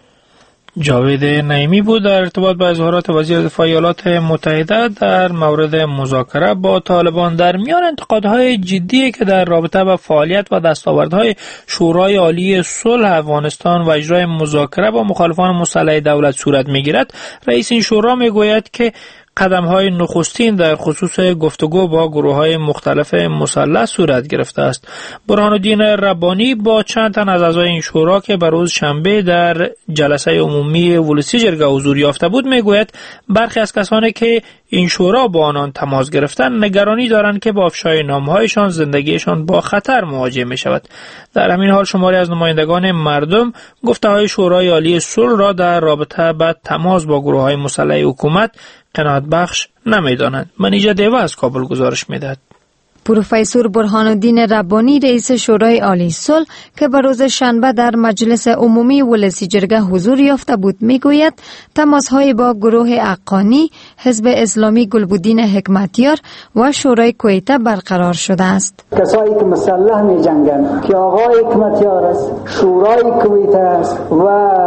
جاوید نعیمی بود در ارتباط با اظهارات وزیر دفاع ایالات متحده در مورد مذاکره با طالبان در میان انتقادهای جدی که در رابطه با فعالیت و دستاوردهای شورای عالی صلح افغانستان و اجرای مذاکره با مخالفان مسلح دولت صورت میگیرد. رئیس این شورا میگوید که قدم‌های نخستین در خصوص گفتگو با گروه‌های مختلف مسلح صورت گرفته است. برهان الدین ربانی با چند تن از اعضای این شورا که بر روز شنبه در جلسه عمومی ولسی جرگه حضور یافته بود میگوید برخی از کسانی که این شورا با آنان تماس گرفتند نگرانی دارند که با افشای نام‌هایشان زندگیشان با خطر مواجه می‌شود. در همین حال شماری از نمایندگان مردم گفته‌های شورای عالی صلح را در رابطه با تماس با گروه‌های مسلح حکومت قناعت بخش نمیدانند. منیجه دیوه از کابل گزارش میدهد. پروفسور برهان الدین ربانی رئیس شورای عالی صلح که به روز شنبه در مجلس عمومی ولسی جرگه حضور یافته بود میگوید تماس‌های با گروه حقانی، حزب اسلامی گلبودین حکمتیار و شورای کویته برقرار شده است. کسایی که مسلح می جنگند که آقای حکمتیار است، شورای کویته است و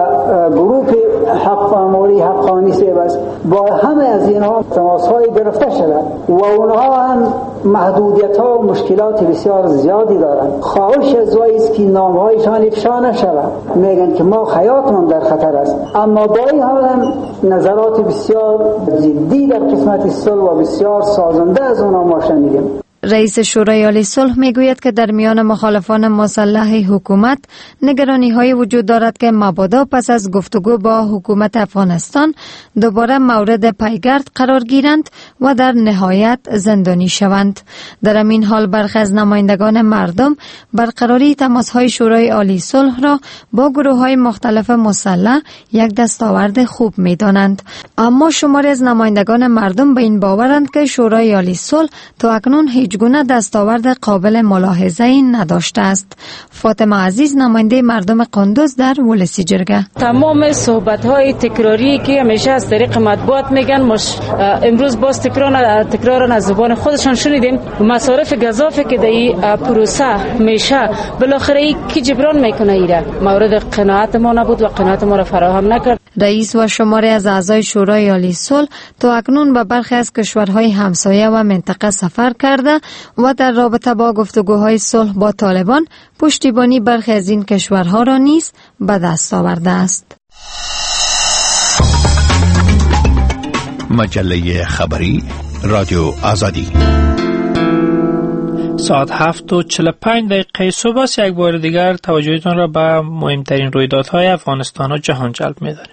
گروه حق آموری حقانی سیب است، با همه از اینها تماس‌های گرفته شده و اونها هم محدودیت ها و مشکلات بسیار زیادی دارند. خواهش از وایس که نامهایشان افشا نشود، میگن که ما حیاتمان در خطر است، اما با این حال هم نظرات بسیار جدی در قسمت صلح و بسیار سازنده از اونها ما شنیدیم. رئیس شورای عالی صلح میگوید که در میان مخالفان مسلح حکومت نگرانی های وجود دارد که مبادا پس از گفتگو با حکومت افغانستان دوباره مورد پیگرد قرار گیرند و در نهایت زندانی شوند. در همین حال برخی از نمایندگان مردم برقراری تماس های شورای عالی صلح را با گروه های مختلف مسلح یک دستاورد خوب میدانند، اما شماری از نمایندگان مردم به این باورند که شورای عالی صلح تا اکنون هیچ گونه دستاورد قابل ملاحظه نداشته است. فاطمه عزیز نماینده مردم قندوز در ولسی جرگه: تمام صحبت‌های تکراری که همیشه از طریق مطبوعات میگن مش... امروز باز تکرار تکرارن از زبان خودشان شنیدیم. مصارف گزافه که در پروسه میشه بالاخره کی جبران میکنه؟ ایره مورد قناعت ما نبود و قناعت ما را فراهم نکرد. رئیس و شماری از اعضای شورای عالی صلح تا اکنون به برخی از کشورهای همسایه و منطقه سفر کرده و در رابطه با گفتگوهای صلح با طالبان پشتیبانی برخی از این کشورها را نیز به دست آورده است. مجله خبری رادیو آزادی ساعت هفت و چهل و پنج دقیقه صبح است. یک بار دیگر توجهتان را به مهمترین رویدادهای افغانستان و جهان جلب می‌داریم.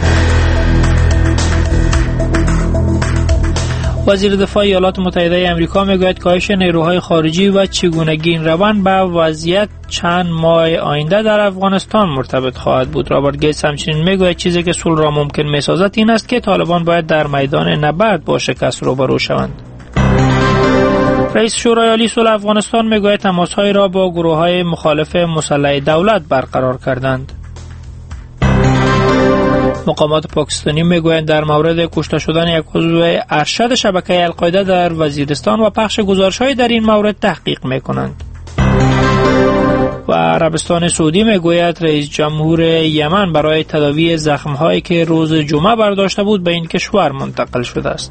وزیر دفاع ایالات متحده آمریکا میگوید کاهش نیروهای خارجی و چگونگی این روند به وضعیت چند ماه آینده در افغانستان مرتبط خواهد بود. رابرت گیتس همچنین میگوید چیزی که صلح را ممکن می‌سازد این است که طالبان باید در میدان نبرد با شکست روبرو شوند. رئیس شورای عالی صلح افغانستان میگوید تماس‌های را با گروه‌های مخالف مسلح دولت برقرار کردند. مقامات پاکستانی میگویند در مورد کشته شدن یک عضو ارشد شبکه القاعده در وزیرستان و پخش گزارش‌های در این مورد تحقیق میکنند. و عربستان سعودی میگوید رئیس جمهور یمن برای تداوی زخم‌هایی که روز جمعه برداشته بود به این کشور منتقل شده است.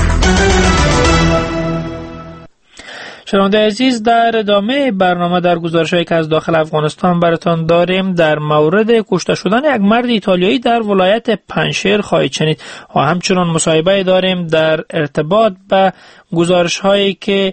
شنونده عزیز، در ادامه برنامه در گزارش‌هایی که از داخل افغانستان براتان داریم در مورد کشته شدن یک مرد ایتالیایی در ولایت پنجشیر خواهید شنید و همچنان مصاحبه داریم در ارتباط به گزارش‌هایی که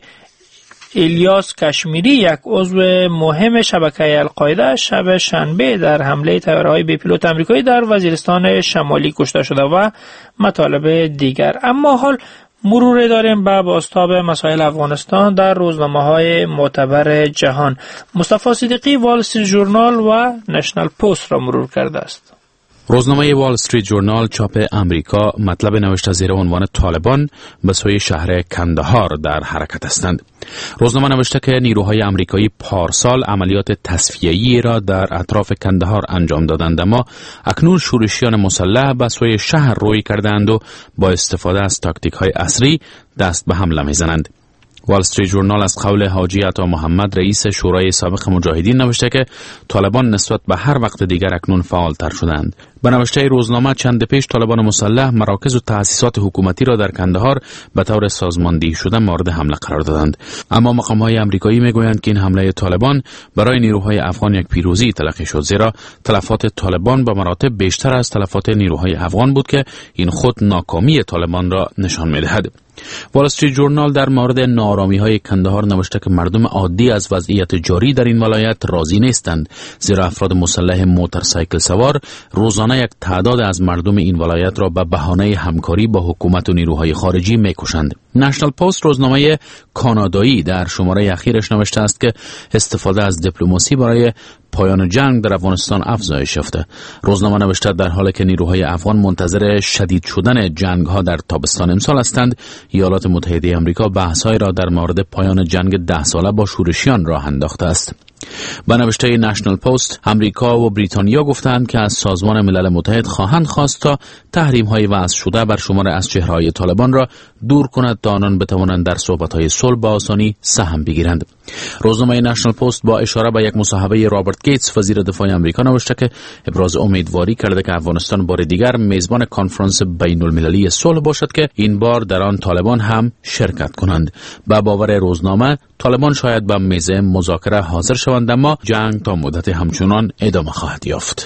الیاس کشمیری یک عضو مهم شبکه القاعده شب شنبه در حمله طیاره‌های بی پیلوت آمریکایی در وزیرستان شمالی کشته شده و مطالب دیگر. اما حال مرور داریم به بازتاب مسائل افغانستان در روزنامه‌های معتبر جهان. مصطفی صدیقی وال استریت ژورنال و نشنال پست را مرور کرده است. روزنامه وال استریت ژورنال چاپ امریکا مطلب نوشته زیر عنوان طالبان به سوی شهر کندهار در حرکت هستند. روزنامه نوشته که نیروهای امریکایی پارسال عملیات تصفیه‌ای را در اطراف کندهار انجام دادند، اما اکنون شورشیان مسلح به سوی شهر روی کردند و با استفاده از تاکتیک‌های عصری دست به حمله می‌زنند. وال استریت ژورنال از قول حاجی عطا محمد رئیس شورای سابق مجاهدین نوشته که طالبان نسبت به هر وقت دیگر اکنون فعالتر شدند. به نوشته روزنامه چند پیش طالبان مسلح مراکز و تأسیسات حکومتی را در کندهار به طور سازماندهی شده مورد حمله قرار دادند، اما مقام‌های آمریکایی میگویند که این حمله طالبان برای نیروهای افغان یک پیروزی تلقی شد، زیرا تلفات طالبان به مراتب بیشتر از تلفات نیروهای افغان بود که این خود ناکامی طالبان را نشان می‌دهد. وال استریت ژورنال در مورد ناآرامی‌های کندهار نوشته که مردم عادی از وضعیت جاری در این ولایت راضی نیستند، زیرا افراد مسلح موتورسایکل سوار روزانه یک تعداد از مردم این ولایت را به بهانه همکاری با حکومت و نیروهای خارجی می‌کشند. نشنال پست روزنامه کانادایی در شماره اخیرش نوشته است که استفاده از دیپلماسی برای پایان جنگ در افغانستان افزایش یافته. روزنامه نوشته در حالی که نیروهای افغان منتظر شدید شدن جنگ‌ها در تابستان امسال هستند، ایالات متحده آمریکا بحث‌هایی را در مورد پایان جنگ ده ساله با شورشیان راه انداخته است. به نوشته نشنال پست، امریکا و بریتانیا گفتند که از سازمان ملل متحد خواهند خواست تا تحریم‌های وضع شده بر شمار از چهره‌های طالبان را دور کند تا آنان بتوانند در صحبت‌های صلح به آسانی سهم بگیرند. روزنامه نشنال پست با اشاره به یک مصاحبه رابرت گیتس وزیر دفاع آمریکا نوشته که ابراز امیدواری کرده که افغانستان بار دیگر میزبان کنفرانس بین‌المللی صلح باشد که این بار در آن طالبان هم شرکت کنند. به باور روزنامه طالبان شاید به میز مذاکره حاضر شوند، اما جنگ تا مدت همچنان ادامه خواهد یافت.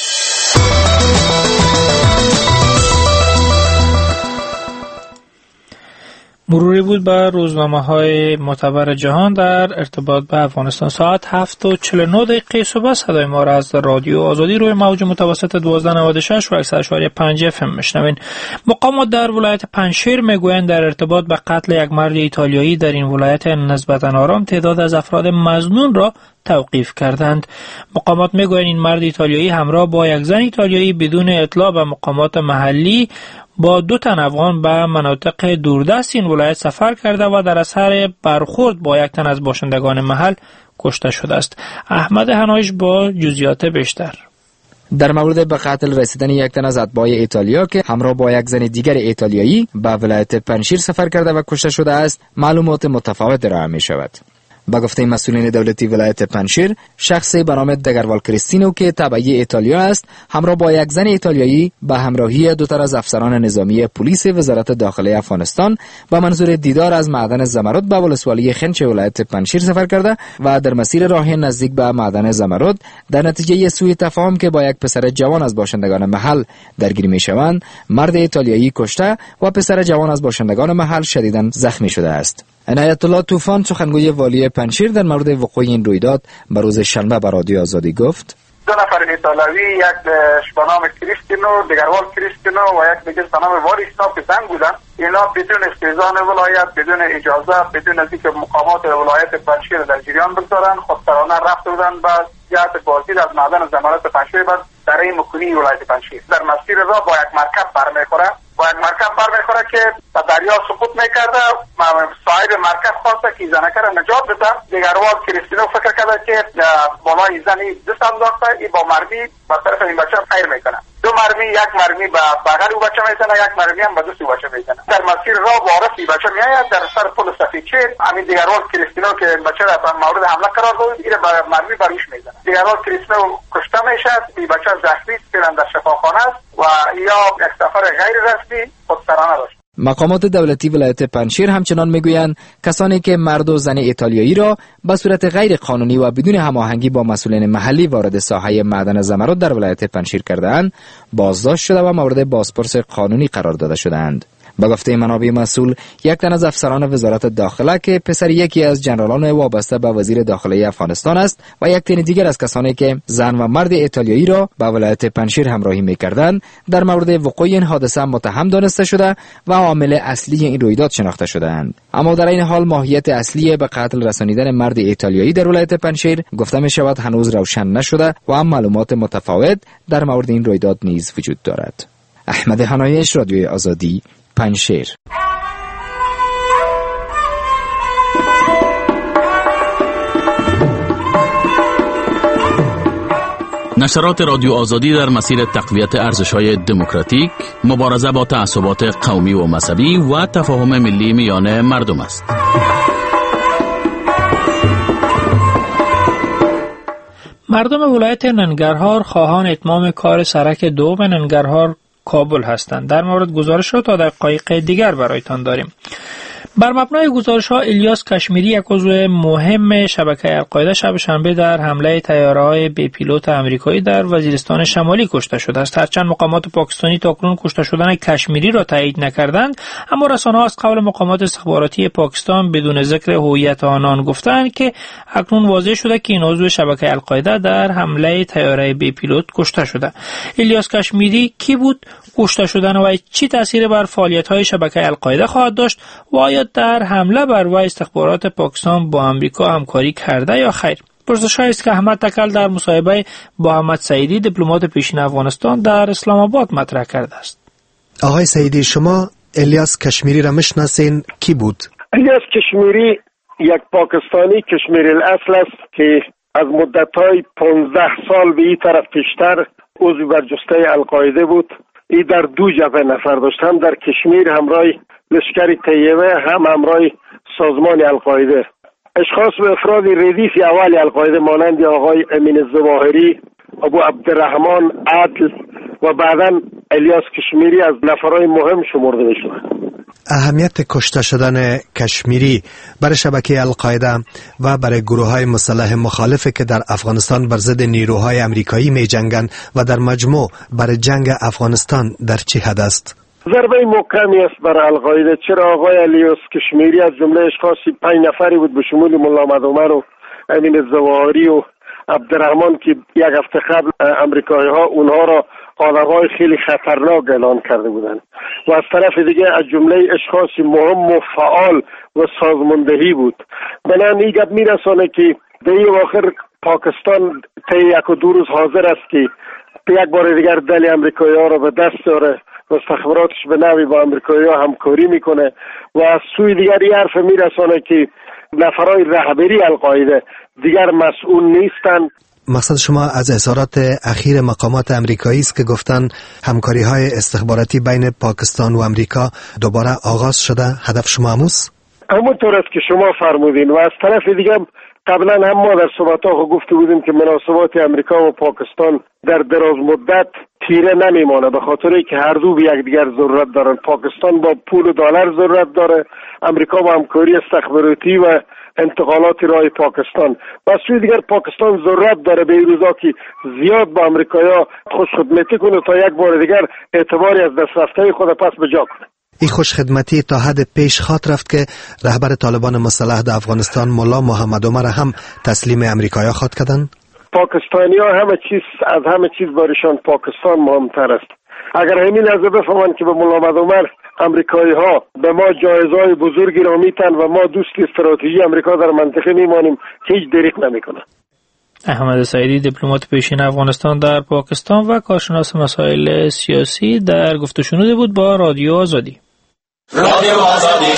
مروری بود بر روزنامه‌های معتبر جهان در ارتباط به افغانستان. ساعت هفت و چهل و نه دقیقه صبح صدای ما را از رادیو آزادی روی موج متوسط دوازده نود و شش و صد و شش و پنج اف ام میشنوین. مقامات در ولایت پنجشیر میگویند در ارتباط به قتل یک مرد ایتالیایی در این ولایت نسبتاً آرام تعداد از افراد مظنون را توقیف کردند. مقامات میگویند این مرد ایتالیایی همراه با یک زن ایتالیایی بدون اطلاع به مقامات محلی با دو تن افغان به مناطق دوردست این ولایت سفر کرده و در اثر برخورد با یک تن از باشندگان محل کشته شده است. احمد هنایش با جزئیات بیشتر. در مورد به قتل رسیدن یک تن از اتباع ایتالیا که همراه با یک زن دیگر ایتالیایی به ولایت پنجشیر سفر کرده و کشته شده است، معلومات متفاوت ارائه می شود. با گفته مسئولین دولتی ولایت پنجشیر، شخصی به نام دگروال کریستینو که تبعی ایتالیا است، همراه با یک زن ایتالیایی به همراهی دو تن از افسران نظامی پلیس وزارت داخله افغانستان با منظور دیدار از معدن زمرد به ولسوالی خنچ ولایت پنجشیر سفر کرده و در مسیر راه نزدیک به معدن زمرد در نتیجه سوء تفاهم که با یک پسر جوان از باشندگان محل درگیری میشوند، مرد ایتالیایی کشته و پسر جوان از باشندگان محل شدیداً زخمی شده است. عنایت الله طوفان سخنگوی والی پنجشیر در مورد وقوع این رویداد به روز شنبه به رادیو آزادی گفت: دو نفر ایتالیایی، یک به نام کریستینو، دیگروال کریستینو و یک دیگر به نام واریسنا که زن بودن، اینا بدون استئذان ولایت، بدون اجازه، بدون از اینکه مقامات ولایت پنجشیر در جریان بگذارن، خودسرانه رفته بودن به جهت بازدید از معدن زمرد پنجشیر بعد در این مکنی ولایت پنجشیر. در مسیر راه با یک مرکب برمیخوره با یک مرکب برمیخوره که به دریا سقوط میکرده. صاحب مرکب خواسته که زنکه را نجات بده. دیگروال کریستینو فکر کرده که بالای زنی دست انداخته، ای با مرمی به طرف این بچه خیر میکنه. دو مرمی، یک مرمی به بغل او بچه میزنه، یک مرمی هم به دست او بچه میزنه. در مسیر راه وارث این بچه میآید در سر پل سفیدچیر. همین دیگروال کریستینو که بچه را مورد حمله قرار داد، این به مرمی بروش میزنه. دیگروال کریستینو کشته میشه، این بچه زخمی است، فعلا در شفاخانه است و یا یک سفر غیر رسمی خودسرانه داشت. مقامات دولتی ولایت پنجشیر همچنان میگویند کسانی که مرد و زن ایتالیایی را به صورت غیر قانونی و بدون هماهنگی با مسئولین محلی وارد ساحه معدن زمرد در ولایت پنجشیر کرده‌اند بازداشت شده و مورد بازپرس قانونی قرار داده شده‌اند. با گفته منابع مسئول، یک تن از افسران وزارت داخله که پسر یکی از جنرالان وابسته به وزیر داخله افغانستان است و یک تن دیگر از کسانی که زن و مرد ایتالیایی را به ولایت پنجشیر همراهی می‌کردند در مورد وقوع این حادثه متهم دانسته شده و عامل اصلی این رویداد شناخته شده‌اند. اما در این حال ماهیت اصلی به قتل رسانیدن مرد ایتالیایی در ولایت پنجشیر گفته می‌شود هنوز روشن نشده و هم معلومات متفاوت در مورد این رویداد نیز وجود دارد. احمد حنایش، رادیوی آزادی، پنجشیر. نشرات رادیو آزادی در مسیر تقویت ارزش‌های دموکراتیک، مبارزه با تعصبات قومی و مذهبی و تفاهم ملی میان مردم است. مردم ولایت ننگرهار خواهان اتمام کار سرک دوم ننگرهار کابل هستند. در مورد گزارش را تا دقایق دیگر برایتان داریم. بر مبنای گزارش ها الیاس کشمیری، یک عضو مهم شبکه القاعده، شب شنبه در حمله طیاره‌های بی پیلوت آمریکایی در وزیرستان شمالی کشته شده است. هرچند مقامات پاکستانی تاکنون کشته شدن کشمیری را تایید نکردند، اما رسانه‌ها از قول مقامات استخباراتی پاکستان بدون ذکر هویت آنان گفتند که اکنون واضح شده که این عضو شبکه القاعده در حمله طیاره بی پیلوت کشته شده. الیاس کشمیری کی بود؟ کشته شدن و چی تأثیر بر فعالیت‌های شبکه القاعده خواهد داشت و آیا در حمله بر وی استخبارات پاکستان با آمریکا همکاری کرده یا خیر؟ پرسش‌هایی است که احمد تکل در مصاحبه با احمد سعیدی، دیپلمات پیشین افغانستان، در اسلام آباد مطرح کرده است. آقای سعیدی، شما الیاس کشمیری را میشناسین؟ کی بود؟ الیاس کشمیری یک پاکستانی کشمیری الاصل است که از مدت‌های پانزده سال به این طرف پیشتر عضو برجسته القاعده بود. ای در دو جبهه نفر داشت، هم در کشمیر همراه لشکر طیبه، هم همراه سازمان القاعده. اشخاص و افراد ردیف اول القاعده مانند آقای امین الظواهری، ابو عبدالرحمن عادل و بعداً الیاس کشمیری از نفرای مهم شمرده میشوند. اهمیت کشته شدن کشمیری برای شبکه القاعده و برای گروه‌های مسلح مخالفه که در افغانستان بر ضد نیروهای آمریکایی می‌جنگند و در مجموع برای جنگ افغانستان در چه حد است؟ ضربه محکمی است برای القاعده، چرا آقای الیاس کشمیری از جمله اشخاصی پنج نفری بود به شمول ملا احمد عمر و امین الظواهری و عبدالرحمن که یک هفته قبل امریکایی ها اونها را آدم‌های خیلی خطرناک اعلان کرده بودند و از طرف دیگه از جمله اشخاص مهم و فعال و سازماندهی بود. بنابراین این گپ میرسانه که در این آخر پاکستان طی یک و دو روز حاضر است که یک بار دیگر دل امریکایی ها را به دست داره و استخباراتش به نوعی با امریکایی ها همکاری میکنه و از سوی دیگر این حرف میرسانه که نفرای رهبری القاعده دیگر مسئول نیستند. مقصد شما از اظهارات اخیر مقامات امریکایی است که گفتن همکاری‌های استخباراتی بین پاکستان و امریکا دوباره آغاز شده، هدف شما هموست؟ همونطور است که شما فرمودین و از طرف دیگه قبلا هم ما در صحبت‌ها گفته بودیم که مناسبات امریکا و پاکستان در دراز مدت تیره نمیمانه، به خاطر اینکه هر دو به یکدیگر ضرورت دارن. پاکستان با پول و دلار ضرورت داره، امریکا با همکاری استخباراتی و انتقالات رای پاکستان. و از سوی دیگر پاکستان ضرورت داره به این روزا که زیاد با امریکایا خوشخدمتی کنه تا یک بار دیگر اعتباری از دست رفته خود پس به جا کنه. این خوشخدمتی تا حد پیش خاط رفت که رهبر طالبان مسلح در افغانستان ملا محمد عمر هم تسلیم امریکایا خواد کردن. پاکستانی ها همه چیز از همه چیز بارشان پاکستان مهمتر است. اگر همین از بفهمن که به ملا محمد عمر امریکایی ها به ما جایزهای بزرگی را میتن و ما دوست استراتژی امریکا در منطقه میمانیم که هیچ دریغ نمیکنه. احمد سعیدی دیپلمات پیشین افغانستان در پاکستان و کارشناس مسائل سیاسی در گفت و شنود بود با رادیو آزادی. رادیو آزادی.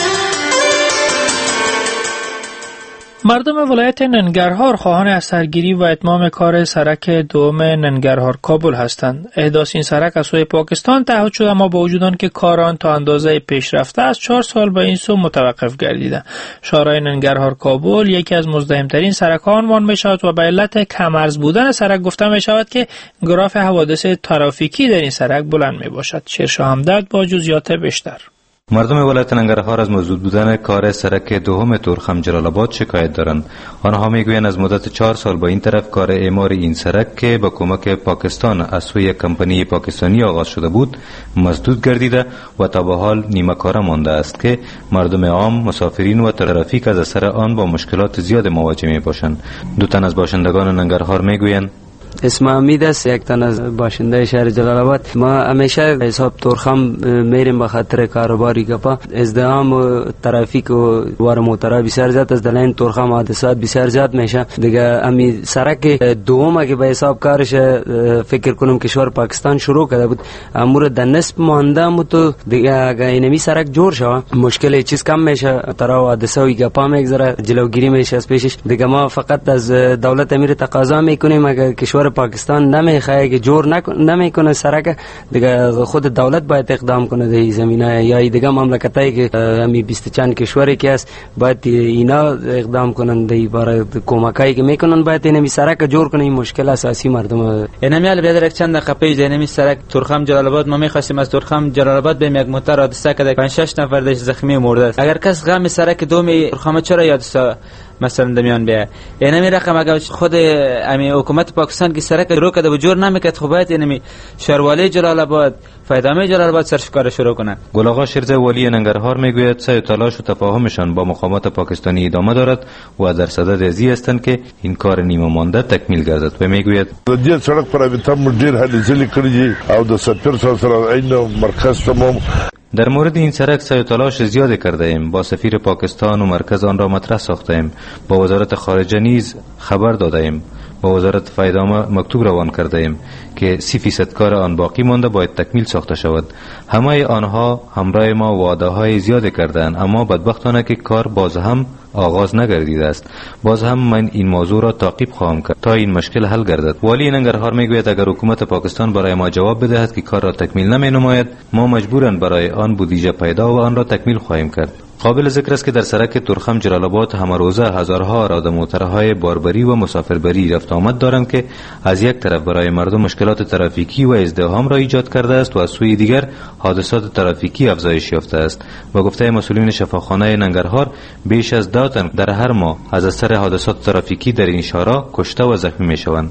مردم ولایت ننگرهار خواهان از سرگیری و اتمام کار سرک دوم ننگرهار کابل هستند. احداث این سرک از سوی پاکستان تعهد شده، اما با وجود آنکه کار آن تا اندازه پیشرفته از چهار سال به این سو متوقف گردیده. شارع ننگرهار کابل یکی از مزدحم‌ترین سرک‌ها عنوان می‌شود و به علت کم‌عرض بودن سرک گفته می‌شود که گراف حوادث ترافیکی در این سرک بلند می‌باشد. شیرشاه همدرد با جزئیات بیشتر. مردم ولایت ننگرهار از مسدود بودن کار سرک دوم تورخم جلال آباد شکایت دارند. آنها میگویند از مدت چهار سال با این طرف کار اعمار این سرک که با کمک پاکستان از سوی کمپانی پاکستانی آغاز شده بود مسدود گردیده و تا به حال نیمه کاره مانده است که مردم عام، مسافرین و ترافیک از اثر آن با مشکلات زیاد مواجه می باشند. دو تن از باشندگان ننگرهار میگویند اسم امید است، یک تن از باشنده شهر جلال آباد. ما همیشه حساب تورخم میریم به خاطر کاروباری گپا. ازدحام و ترافیک و وار موترا بسیار زیاد است. دلین تورخم حادثات بسیار زیاد میشه. دیگه امی سرک دوم که به حساب کارش فکر کنم کشور پاکستان شروع کرده بود، امور د نصف مانده مو تو دیگه اگه اینمی سرک جور شوه مشکل چیز کم میشه. ترا حادثه و گپا میگذره، جلوگیری میشه از پیشش. دیگه ما فقط از دولت امیر تقاضا میکنیم اگه کشور پاکستان نمیخواد که جور نمیکنه سرک، دیگه خود دولت باید اقدام کنه در این زمینه، یا دیگه مملکتایی که همی بیست چند کشوری که است باید اینا اقدام کنن در باره کمکایی که میکنن، باید اینمی سرک جور کنه. این مشکل اساسی مردم. اینمی علی بیادر یک چند دقیقه پیش اینمی سرک تورخم جلال آباد ما میخواستیم از تورخم جلال آباد بریم، یک موتور حادثه کرده پنج شش نفر دش زخمی مرده است. اگر کس غم سرک دومی تورخم چرا یادسا مثلا دمیان بیه اینمی رقم اگر خود امی حکومت پاکستان که سرک رو کرده و جور نمیکرد، خب باید اینمی شهروالی جلال آباد، فیضامه جلال آباد سرش کار شروع کنه. گل آقا شیرزه ولی ننگرهار میگوید سعی و تلاش و تفاهمشان با مقامات پاکستانی ادامه دارد و در صدد ازی هستند که این کار نیمه مانده تکمیل گردد و میگوید دې سړک پر ابتم ډیر هلي ځلې کړی او د سفیر سره عین مرکز تمام. در مورد این سرک سعی و تلاش زیاد کرده ایم، با سفیر پاکستان و مرکز آن را مطرح ساخته ایم، با وزارت خارجه نیز خبر داده ایم، با وزارت فیضامه مکتوب روان کرده ایم که سی فیصد کار آن باقی مانده باید تکمیل ساخته شود. همه آنها همراه ما وعده های زیاد کردند، اما بدبختانه که کار باز هم آغاز نگردیده است. باز هم من این موضوع را تعقیب خواهم کرد تا این مشکل حل گردد. والی ننگرهار میگوید اگر حکومت پاکستان برای ما جواب بدهد که کار را تکمیل نمی نماید، ما مجبورند برای آن بودجه پیدا و آن را تکمیل خواهیم کرد. قابل ذکر است که در سرک تورخم جلال آباد همه روزه هزارها راده موترهای باربری و مسافربری رفت آمد دارند که از یک طرف برای مردم مشکلات ترافیکی و ازدحام را ایجاد کرده است و از سوی دیگر حادثات ترافیکی افزایش یافته است. با گفته مسئولین شفاخانه ننگرهار بیش از ده تن در هر ماه از اثر حادثات ترافیکی در این شارع کشته و زخمی میشوند.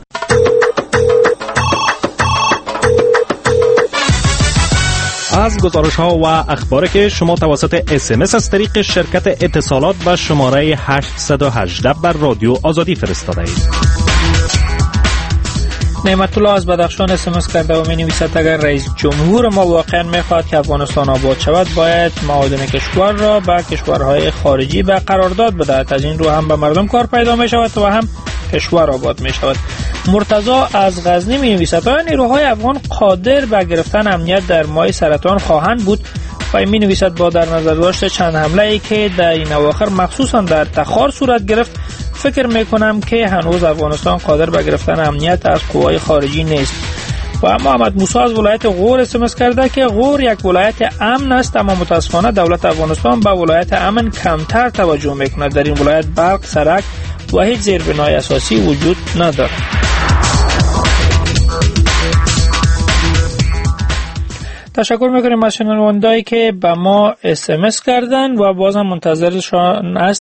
از گزارش ها و اخباری که شما توسط اس ام اس از طریق شرکت اتصالات به شماره هشت یک هشت بر رادیو آزادی فرستاده اید. نعمت الله از بدخشان اس ام اس کرده و می نویسد اگر رئیس جمهور ما واقعا میخواد که افغانستان آباد شود، باید معادن کشور را به کشورهای خارجی به قرارداد بدهد. از این رو هم به مردم کار پیدا می شود و هم کشور آباد می شود. مرتضی از غزنی می نویسد آیا نیروهای افغان قادر به گرفتن امنیت در ماه سرطان خواهند بود؟ و می نویسد با در نظر داشت چند حمله ای که در این اواخر مخصوصا در تخار صورت گرفت، فکر می کنم که هنوز افغانستان قادر به گرفتن امنیت از قوای خارجی نیست. و محمد موسی از ولایت غور اسمس کرده که غور یک ولایت امن است، اما متاسفانه دولت افغانستان به ولایت امن کمتر توجه میکند. در این ولایت برق، سرک و هیچ زیربنای اساسی وجود ندارد. تشکر میکنیم از شنوندهایی که به ما اس ام اس کردن و بازم منتظرشان